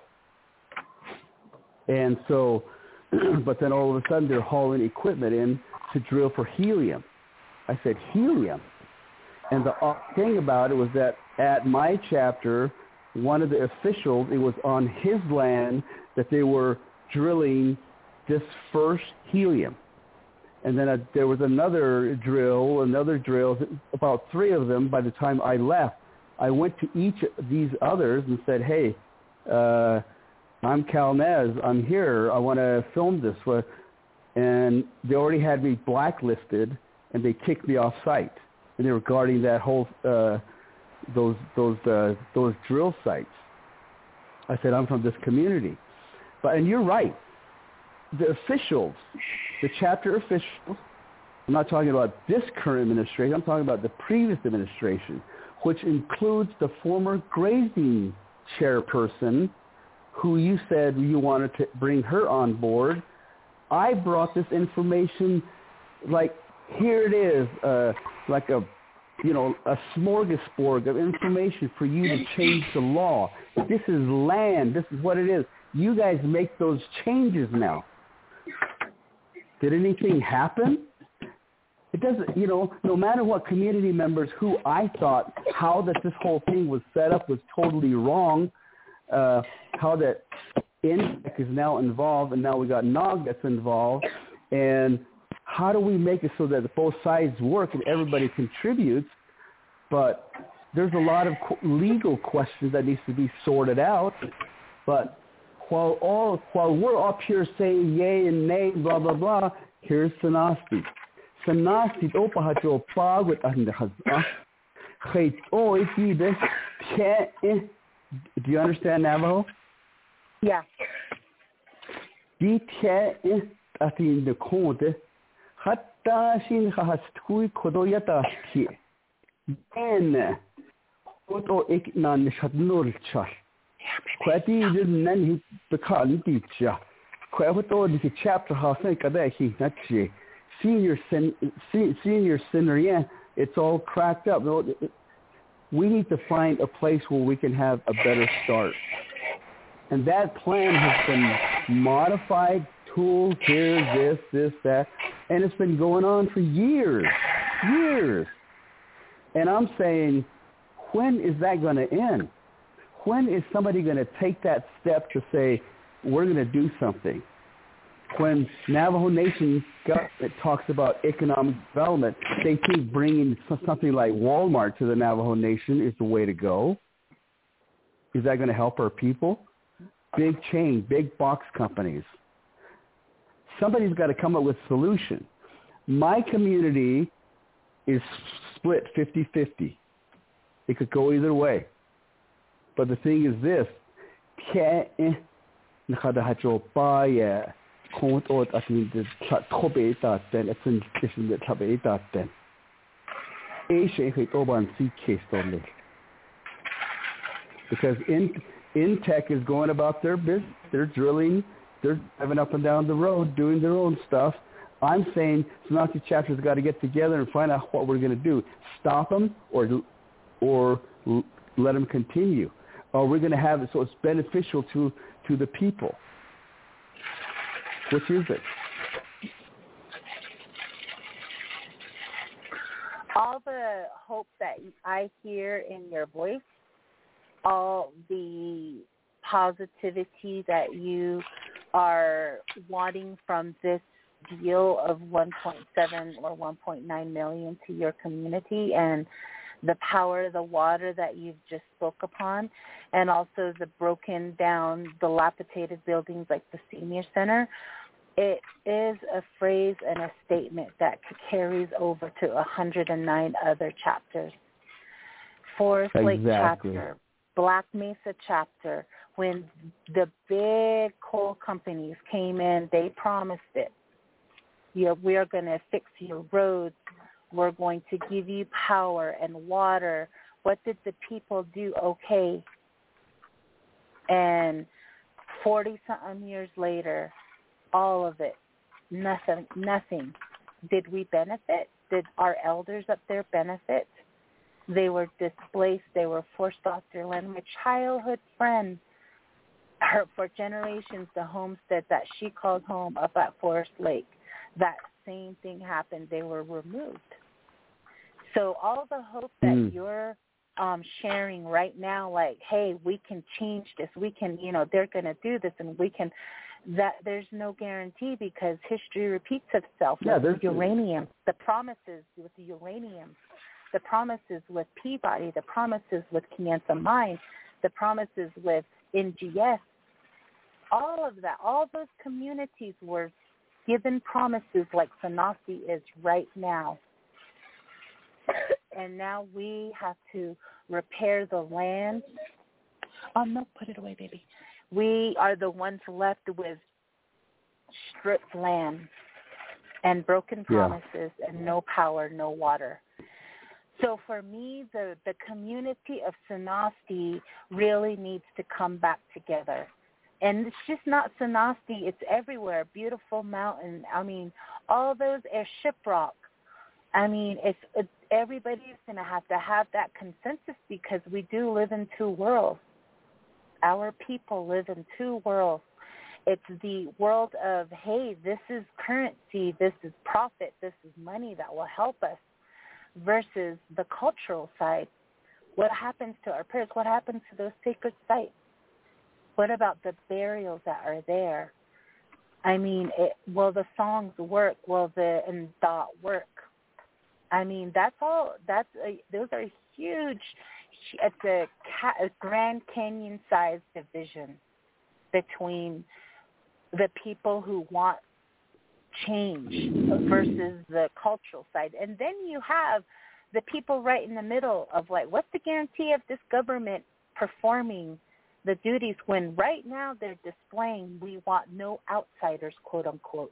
And so, but then all of a sudden they're hauling equipment in to drill for helium. I said, helium? And the thing about it was that at my chapter, one of the officials, it was on his land that they were drilling this first helium. And then uh, there was another drill, another drill, about three of them by the time I left. I went to each of these others and said, hey, uh, I'm Cal Nez. I'm here. I want to film this. And they already had me blacklisted, and they kicked me off site. And they were guarding that whole, uh, those those uh, those drill sites. I said, I'm from this community. But, and you're right. The officials, the chapter officials, I'm not talking about this current administration, I'm talking about the previous administration, which includes the former grazing chairperson who you said you wanted to bring her on board. I brought this information like, here it is, uh, like a, you know, a smorgasbord of information for you to change the law. This is land. This is what it is. You guys make those changes now. Did anything happen? It doesn't, you know, no matter what community members who I thought how that this whole thing was set up was totally wrong, uh, how that N T E C is now involved, and now we got N O G that's involved, and how do we make it so that both sides work and everybody contributes? But there's a lot of legal questions that needs to be sorted out. But while all while we're up here saying yay and nay, blah blah blah, here's Sanasti. Sanasti opahajo pagod and hazah. Hey, oh, it's this. Do you understand Navajo? Yeah. Dite at in the code. Hatta shin has two kodoyata here. Then, what or ik nan shadnul char. Quati didn't then he become teacher. Quato the chapter house like that he not she. Senior sin, senior sinner, yeah, it's all cracked up. We need to find a place where we can have a better start. And that plan has been modified, tools here, this, this, that, and it's been going on for years, years. And I'm saying, when is that going to end? When is somebody going to take that step to say, we're going to do something? When Navajo Nation government talks about economic development, they think bringing something like Walmart to the Navajo Nation is the way to go. Is that going to help our people? Big chain, big box companies. Somebody's got to come up with a solution. My community is split fifty-fifty. It could go either way. But the thing is this. Because in Intech is going about their business. They're drilling. They're driving up and down the road doing their own stuff. I'm saying Sanasti chapter's got to get together and find out what we're going to do. Stop them or or let them continue. Or we're going to have it so it's beneficial to, to the people. Which is it? All the hope that I hear in your voice, all the positivity that you are wanting from this deal of one point seven or one point nine million to your community, and the power of the water that you've just spoke upon, and also the broken down, dilapidated buildings like the senior center, it is a phrase and a statement that carries over to one hundred nine other chapters. Forest Lake exactly. chapter, Black Mesa chapter, when the big coal companies came in, they promised it. You know, we are going to fix your roads. We're going to give you power and water. What did the people do? Okay. And forty-something years later, all of it, nothing, nothing. Did we benefit? Did our elders up there benefit? They were displaced. They were forced off their land. My childhood friend, her, for generations, the homestead that she called home up at Forest Lake, that same thing happened. They were removed. So all the hope that mm. you're um, sharing right now, like, hey, we can change this. We can, you know, they're going to do this, and we can. That there's no guarantee because history repeats itself. Yeah, there's the uranium, the promises with the uranium, the promises with Peabody, the promises with Kayenta Mine, the promises with N G S. All of that, all those communities were given promises like Sanasti is right now. And now we have to repair the land. Oh, no, put it away, baby. We are the ones left with stripped land and broken promises yeah. and no power, no water. So for me, the, the community of Sanasti really needs to come back together. And it's just not Sanasti. It's everywhere. Beautiful mountain. I mean, all those are shiprock. I mean, it's, it's everybody's going to have to have that consensus because we do live in two worlds. Our people live in two worlds. It's the world of, hey, this is currency, this is profit, this is money that will help us, versus the cultural side. What happens to our prayers? What happens to those sacred sites? What about the burials that are there? I mean, it, will the songs work? Will the and thought work? I mean, that's all. That's a, those are huge. It's a, a Grand Canyon-sized division between the people who want change versus the cultural side. And then you have the people right in the middle of, like, what's the guarantee of this government performing the duties when right now they're displaying we want no outsiders, quote unquote.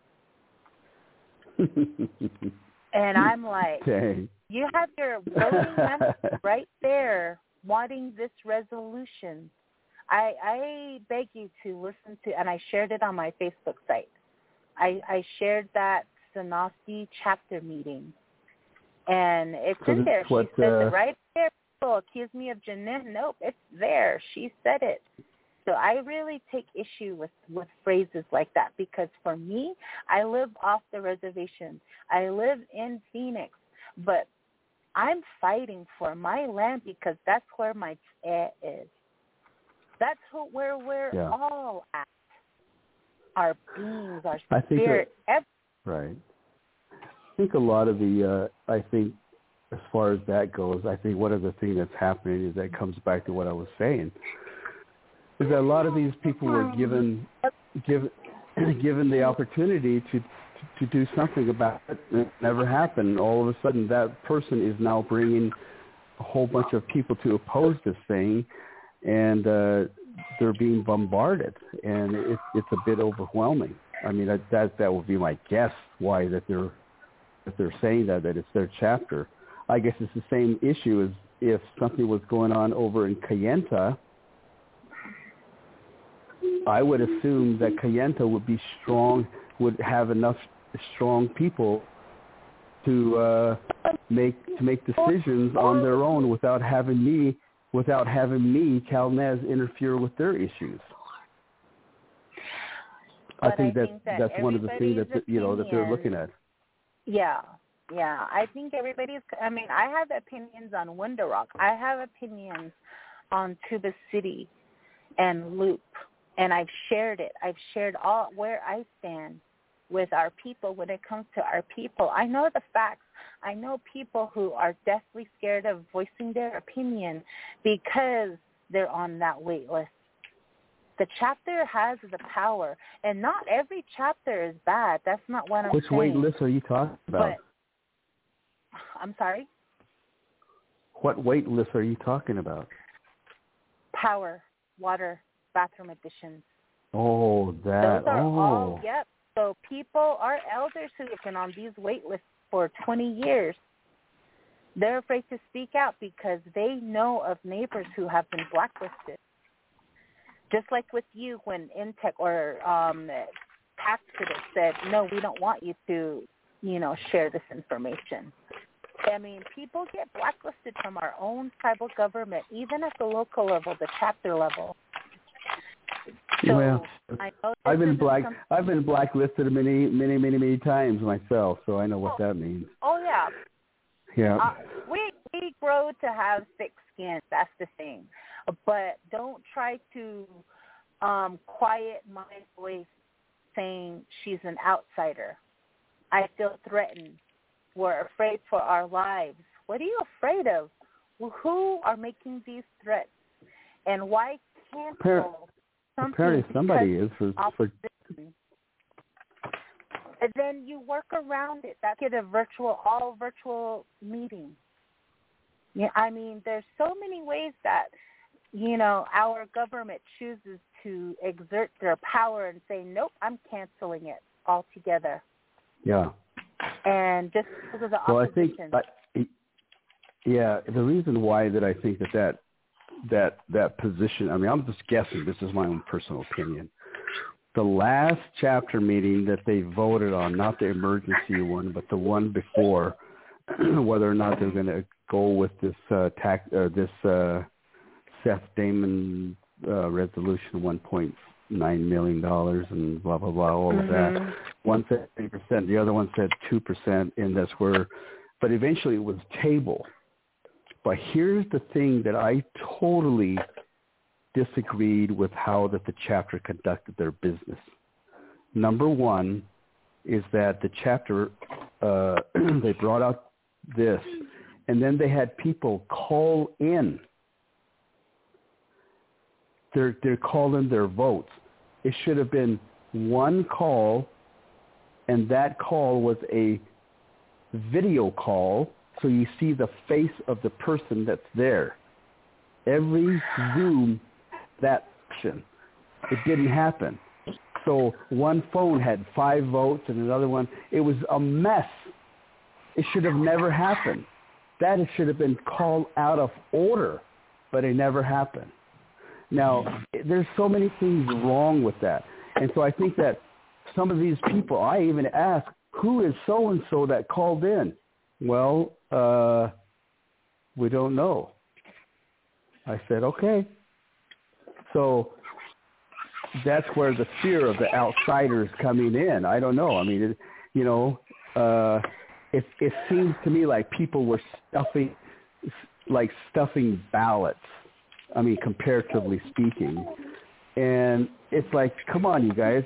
And I'm like, Dang. You have your voting members right there wanting this resolution. I, I beg you to listen to, and I shared it on my Facebook site. I, I shared that Sanasti chapter meeting, and it's so in there. What, she says uh, it right there. People accuse me of Janim. Nope, it's there. She said it. So I really take issue with, with phrases like that because for me, I live off the reservation. I live in Phoenix, but I'm fighting for my land because that's where my air is. That's who, where we're yeah. all at. Our beings, our I think spirit. That, right. I think a lot of the, uh, I think as far as that goes, I think one of the things that's happening is that comes back to what I was saying, is that a lot of these people were given, given, given the opportunity to, to do something about it. It never happened. All of a sudden, that person is now bringing a whole bunch of people to oppose this thing, and uh, they're being bombarded, and it's it's a bit overwhelming. I mean, that that, that would be my guess why that they're that they're saying that that it's their chapter. I guess it's the same issue as if something was going on over in Kayenta. I would assume that Kayenta would be strong, would have enough strong people to uh, make to make decisions on their own without having me without having me, Cal Nez, interfere with their issues. But I think I that, think that that's one of the things that everybody's you know that they're opinion- looking at. Yeah, yeah. I think everybody's. I mean, I have opinions on Window Rock. I have opinions on Tuba City and Loop, and I've shared it. I've shared all where I stand with our people when it comes to our people. I know the facts. I know people who are deathly scared of voicing their opinion because they're on that wait list. The chapter has the power, and not every chapter is bad. That's not what I'm Which saying. wait list are you talking about? But, I'm sorry? What wait list are you talking about? Power, water, bathroom additions. Oh, that. Those are oh. all, yep. So people, our elders who have been on these wait lists for twenty years, they're afraid to speak out because they know of neighbors who have been blacklisted. Just like with you when Intech or um, Taxiderm said, no, we don't want you to, you know, share this information. I mean, people get blacklisted from our own tribal government, even at the local level, the chapter level. So well, I know I've been black. some... I've been blacklisted many, many, many, many times myself, so I know what oh, that means. Oh yeah, yeah. Uh, we we grow to have thick skin. That's the thing. But don't try to um, quiet my voice saying she's an outsider. I feel threatened. We're afraid for our lives. What are you afraid of? Well, who are making these threats? And why cancel Appar- something? Apparently somebody is for, for. And then you work around it. That's get a virtual, all virtual meeting. Yeah, I mean, there's so many ways that, you know, our government chooses to exert their power and say, nope, I'm canceling it altogether. Yeah. And just because of the well, opposition. I think, I, yeah, the reason why that I think that, that that that position, I mean, I'm just guessing. This is my own personal opinion. The last chapter meeting that they voted on, not the emergency one, but the one before, whether or not they're going to go with this uh, tax, uh, this uh, Seth Damon uh, resolution, one point nine million dollars, and blah blah blah, all mm-hmm. of that. One said three percent, the other one said two percent, and that's where. But eventually, it was tabled. But here's the thing that I totally disagreed with how that the chapter conducted their business. Number one is that the chapter, uh, they brought out this, and then they had people call in. They're, they're calling their votes. It should have been one call, and that call was a video call, so you see the face of the person that's there. Every Zoom, that action. It didn't happen. So one phone had five votes and another one. It was a mess. It should have never happened. That should have been called out of order, but it never happened. Now, there's so many things wrong with that. And so I think that some of these people, I even asked, who is so-and-so that called in? Well, uh, we don't know. I said, okay. So that's where the fear of the outsiders coming in. I don't know. I mean, it, you know, uh, it, it seems to me like people were stuffing, like stuffing ballots. I mean, comparatively speaking. And it's like, come on, you guys.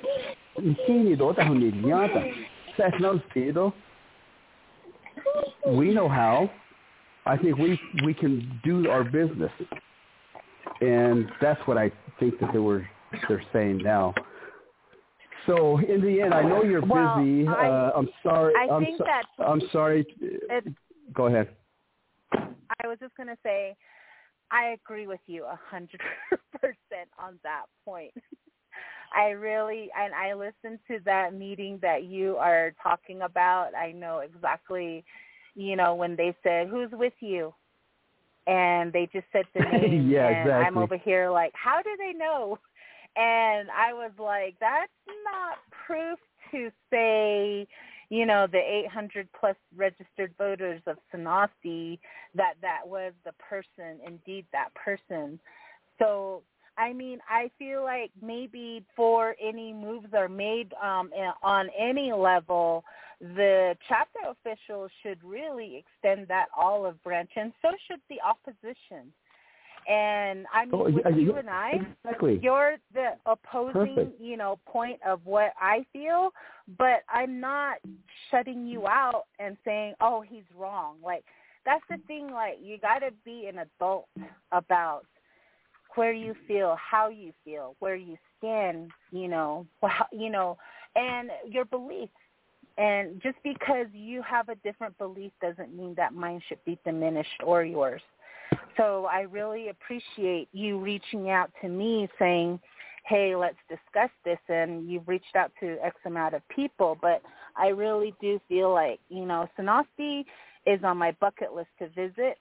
We know how. I think we we can do our business. And that's what I think that they were they're saying now. So in the end, I know you're well, busy. I, uh, I'm sorry. I I'm think so, that I'm sorry. Go ahead. I was just going to say, I agree with you a hundred percent on that point. I really, and I listened to that meeting that you are talking about. I know exactly, you know, when they said, who's with you? And they just said the name. yeah, and exactly. I'm over here like, how do they know? And I was like, that's not proof to say, you know, the eight hundred plus registered voters of Sanasi, that that was the person, indeed that person. So, I mean, I feel like maybe before any moves are made um, on any level, the chapter officials should really extend that olive branch, and so should the opposition. And I mean, oh, with yeah, you and I, exactly. you're the opposing, Perfect. you know, point of what I feel, but I'm not shutting you out and saying, oh, he's wrong. Like, that's the thing, like, you got to be an adult about where you feel, how you feel, where you stand, you know, well, you know, and your beliefs. And just because you have a different belief doesn't mean that mine should be diminished or yours. So I really appreciate you reaching out to me saying, hey, let's discuss this. And you've reached out to X amount of people. But I really do feel like, you know, Sanasi is on my bucket list to visit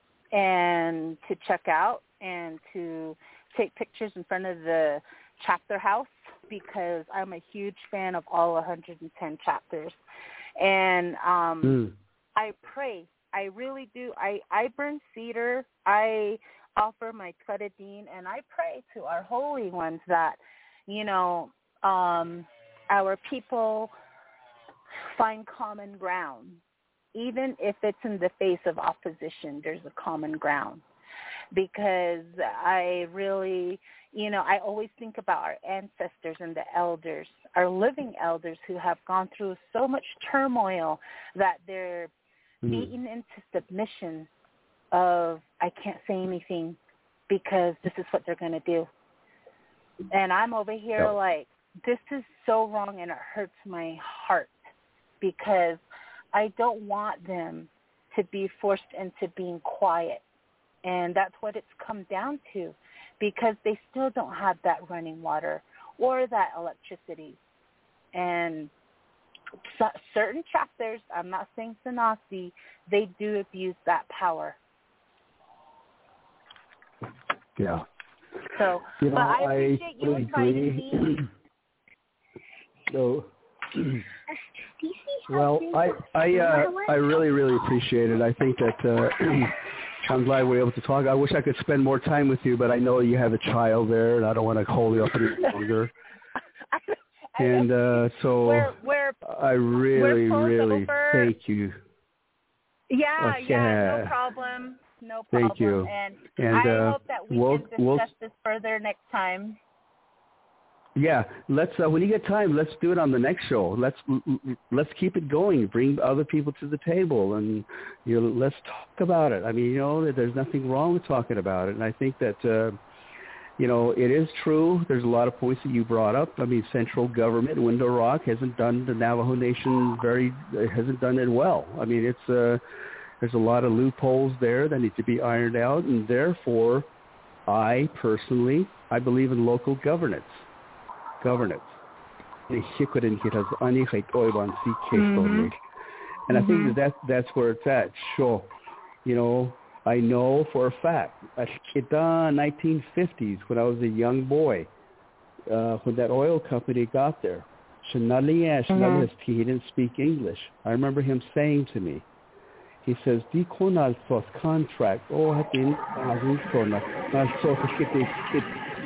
and to check out and to take pictures in front of the chapter house, because I'm a huge fan of all one hundred ten chapters. And um, mm. I pray. I really do. I, I burn cedar. I offer my Qadadeen, and I pray to our holy ones that, you know, um, our people find common ground. Even if it's in the face of opposition, there's a common ground. Because I really, you know, I always think about our ancestors and the elders, our living elders who have gone through so much turmoil that they're mm. beaten into submission of, I can't say anything because this is what they're going to do. And I'm over here yep. like, this is so wrong, and it hurts my heart because I don't want them to be forced into being quiet. And that's what it's come down to, because they still don't have that running water or that electricity. And so, certain chapters, I'm not saying Sanasi, they do abuse that power. Yeah. So, you know, but I appreciate I you inviting me. So, well, I I uh, I really really appreciate it. I think that. Uh, I'm glad we're able to talk. I wish I could spend more time with you, but I know you have a child there, and I don't want to hold you up any longer. And uh, so we're, we're, I really, really over. thank you. Yeah, okay. yeah, no problem. No problem. Thank you. And, and I uh, hope that we we'll, can discuss we'll, this further next time. Yeah, let's. Uh, when you get time, let's do it on the next show. Let's let's keep it going. Bring other people to the table, and you know, let's talk about it. I mean, you know, there's nothing wrong with talking about it. And I think that uh, you know, it is true. There's a lot of points that you brought up. I mean, central government, Window Rock, hasn't done the Navajo Nation very hasn't done it well. I mean, it's uh, there's a lot of loopholes there that need to be ironed out, and therefore, I personally, I believe in local governance. Governance. Mm-hmm. And I think that that's, that's where it's at. Sure. You know, I know for a fact, in the nineteen fifties, when I was a young boy, uh, when that oil company got there, mm-hmm. he didn't speak English. I remember him saying to me, he says, "Di konal sos contract, oh, hatin azin sona, na so kit kit."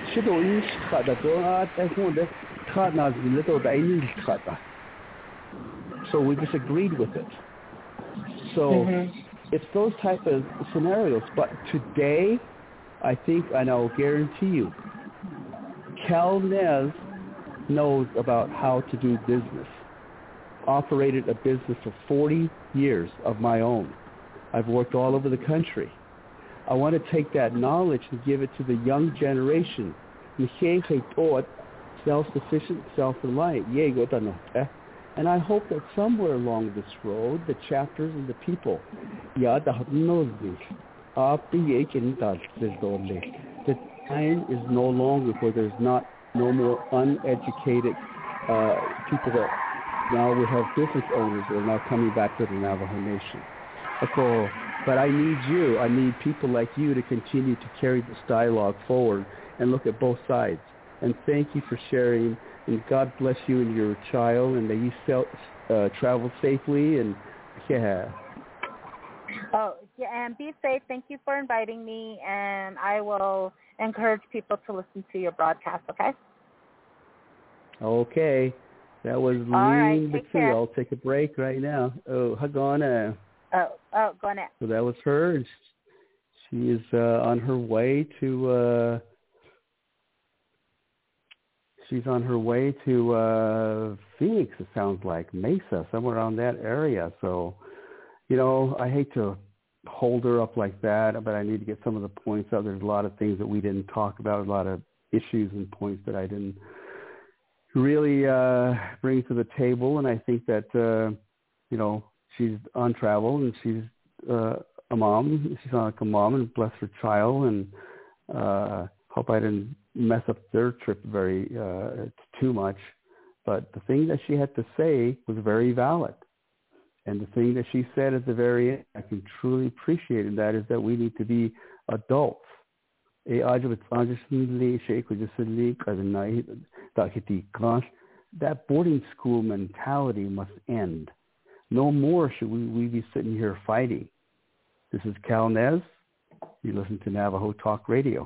So we disagreed with it. So mm-hmm. it's those type of scenarios. But today, I think, and I'll guarantee you, Cal Nez knows about how to do business. Operated a business for forty years of my own. I've worked all over the country. I want to take that knowledge and give it to the young generation. Self-sufficient, self-reliant. And I hope that somewhere along this road, the chapters and the people, the time is no longer where there's not no more uneducated uh, people that now we have business owners that are now coming back to the Navajo Nation. So, but I need you. I need people like you to continue to carry this dialogue forward and look at both sides. And thank you for sharing and God bless you and your child, and may you sell, uh, travel safely, and yeah. Oh, yeah, and be safe. Thank you for inviting me, and I will encourage people to listen to your broadcast, okay? Okay. That was All right, Lean take Bitsui. care. I'll take a break right now. Oh, Hagana. Oh, oh, go on it. So that was her. She is uh, on her way to... Uh, she's on her way to uh, Phoenix, it sounds like. Mesa, somewhere around that area. So, you know, I hate to hold her up like that, but I need to get some of the points out. There's a lot of things that we didn't talk about, a lot of issues and points that I didn't really uh, bring to the table. And I think that, uh, you know, she's on travel and she's uh, a mom. She's on like a mom, and bless her child. And uh, hope I didn't mess up their trip very uh, too much. But the thing that she had to say was very valid. And the thing that she said at the very end, I can truly appreciate, and that is that we need to be adults. That boarding school mentality must end. No more should we, we be sitting here fighting. This is Cal Nez. You listen to Navajo Talk Radio.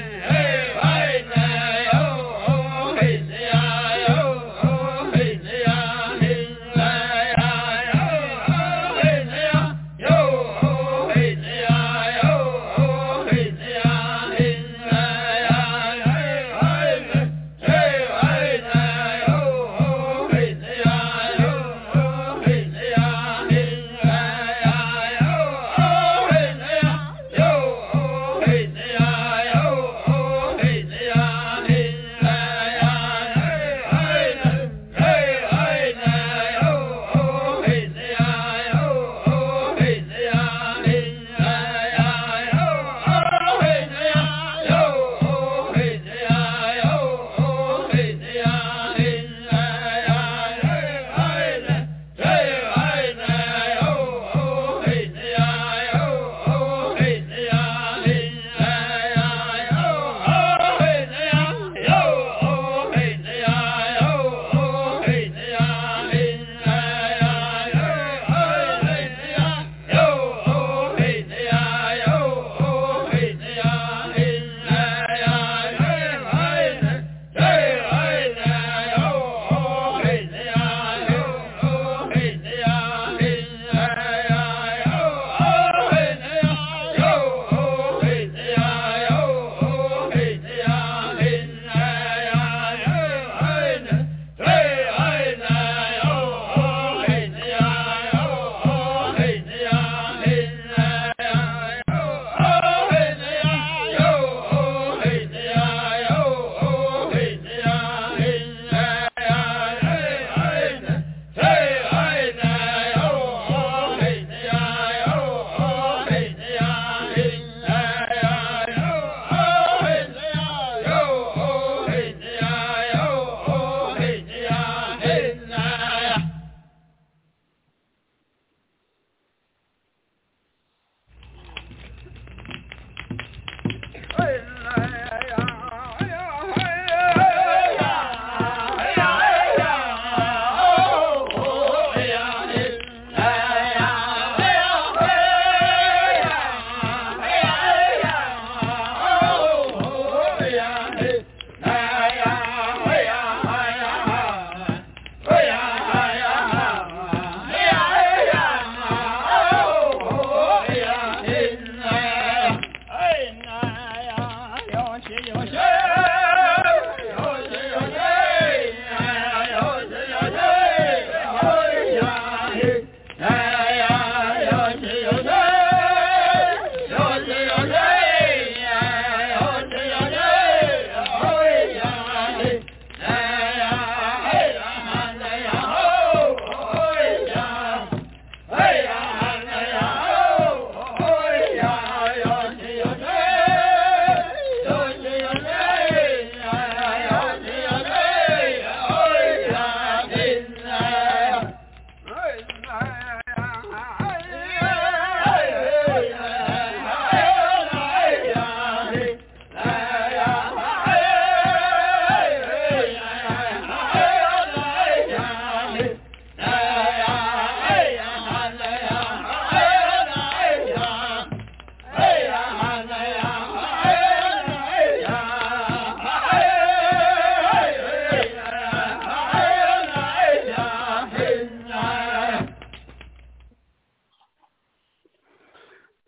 Hey,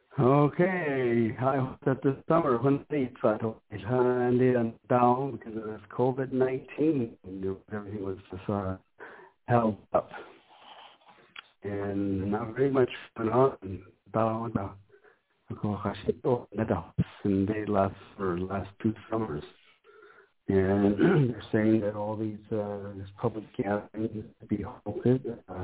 Okay, I hope that this summer when they turned it down because of this COVID nineteen, everything was just uh, held up, and not very much went on down in the last or last two summers, and they're saying that all these uh, this public gatherings be halted. Uh,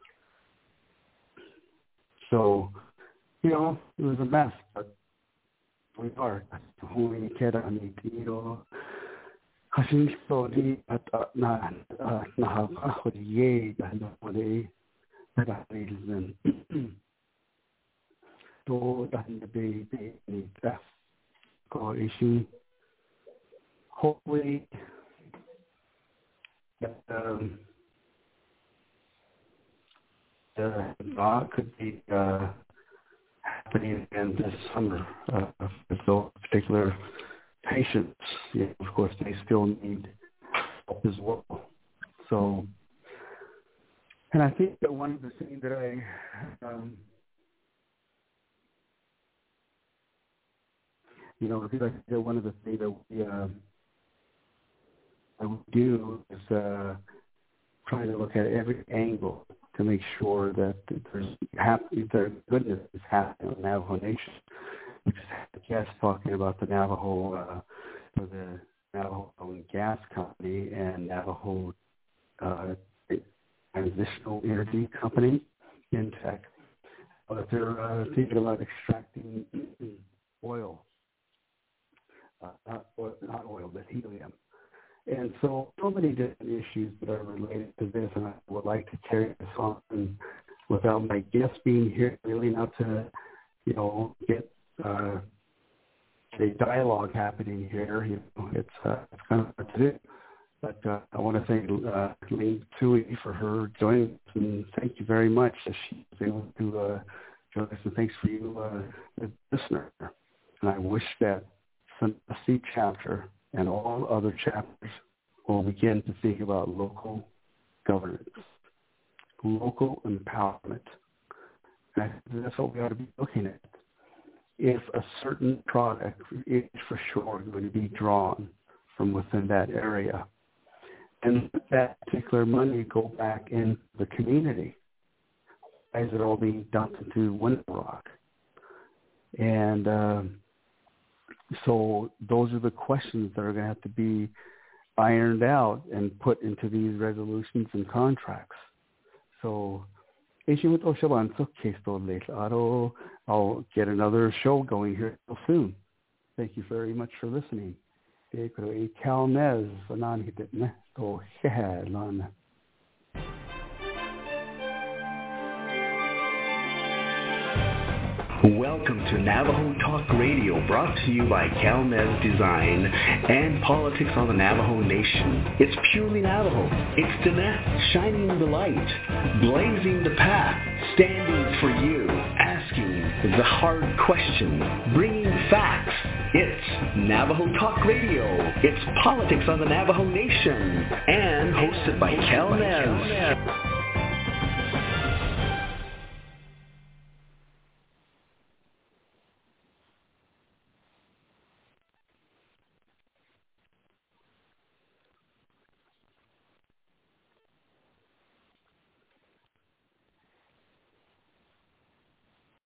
so. You know, it was a mess, but we are. Only kailangan dito. Kasi ito di at na nakakahod yay dahil mo di nagahilin. To dahil na baby ni F ko issue. Hopefully, that um, the law could be uh. happening again this summer uh, for those particular patients. Yeah, of course, they still need help as well. So, and I think that one of the things that I, um, you know, I think that one of the things that we, uh, that we do is uh, try to look at every angle to make sure that there's happy, there's goodness is happening in the Navajo Nation. We just had a guest talking about the Navajo, uh, for the Navajo Gas Company and Navajo uh, Transitional Energy Company, Intech. But they're uh, thinking about extracting oil, uh, not oil, not oil, but helium. And so, so many different issues that are related to this, and I would like to carry this on without my guests being here, really not to, you know, get uh, a dialogue happening here. You know, it's, uh, it's kind of hard to do. But uh, I want to thank uh, Lee Tui for her joining us, and thank you very much that she was able to uh, join us, and thanks for you, uh, the listener. And I wish that Sanasi chapter and all other chapters will begin to think about local governance, local empowerment. And I think that's what we ought to be looking at. If a certain product is for sure going to be drawn from within that area, and that particular money go back in the community, why is it all being dumped into Window Rock? And um, So those are the questions that are going to have to be ironed out and put into these resolutions and contracts. So I'll get another show going here soon. Thank you very much for listening. Welcome to Navajo Talk Radio, brought to you by Calnez Design and Politics on the Navajo Nation. It's purely Navajo. It's Dinesh shining the light, blazing the path, standing for you, asking the hard questions, bringing facts. It's Navajo Talk Radio. It's Politics on the Navajo Nation, and hosted by Calnez.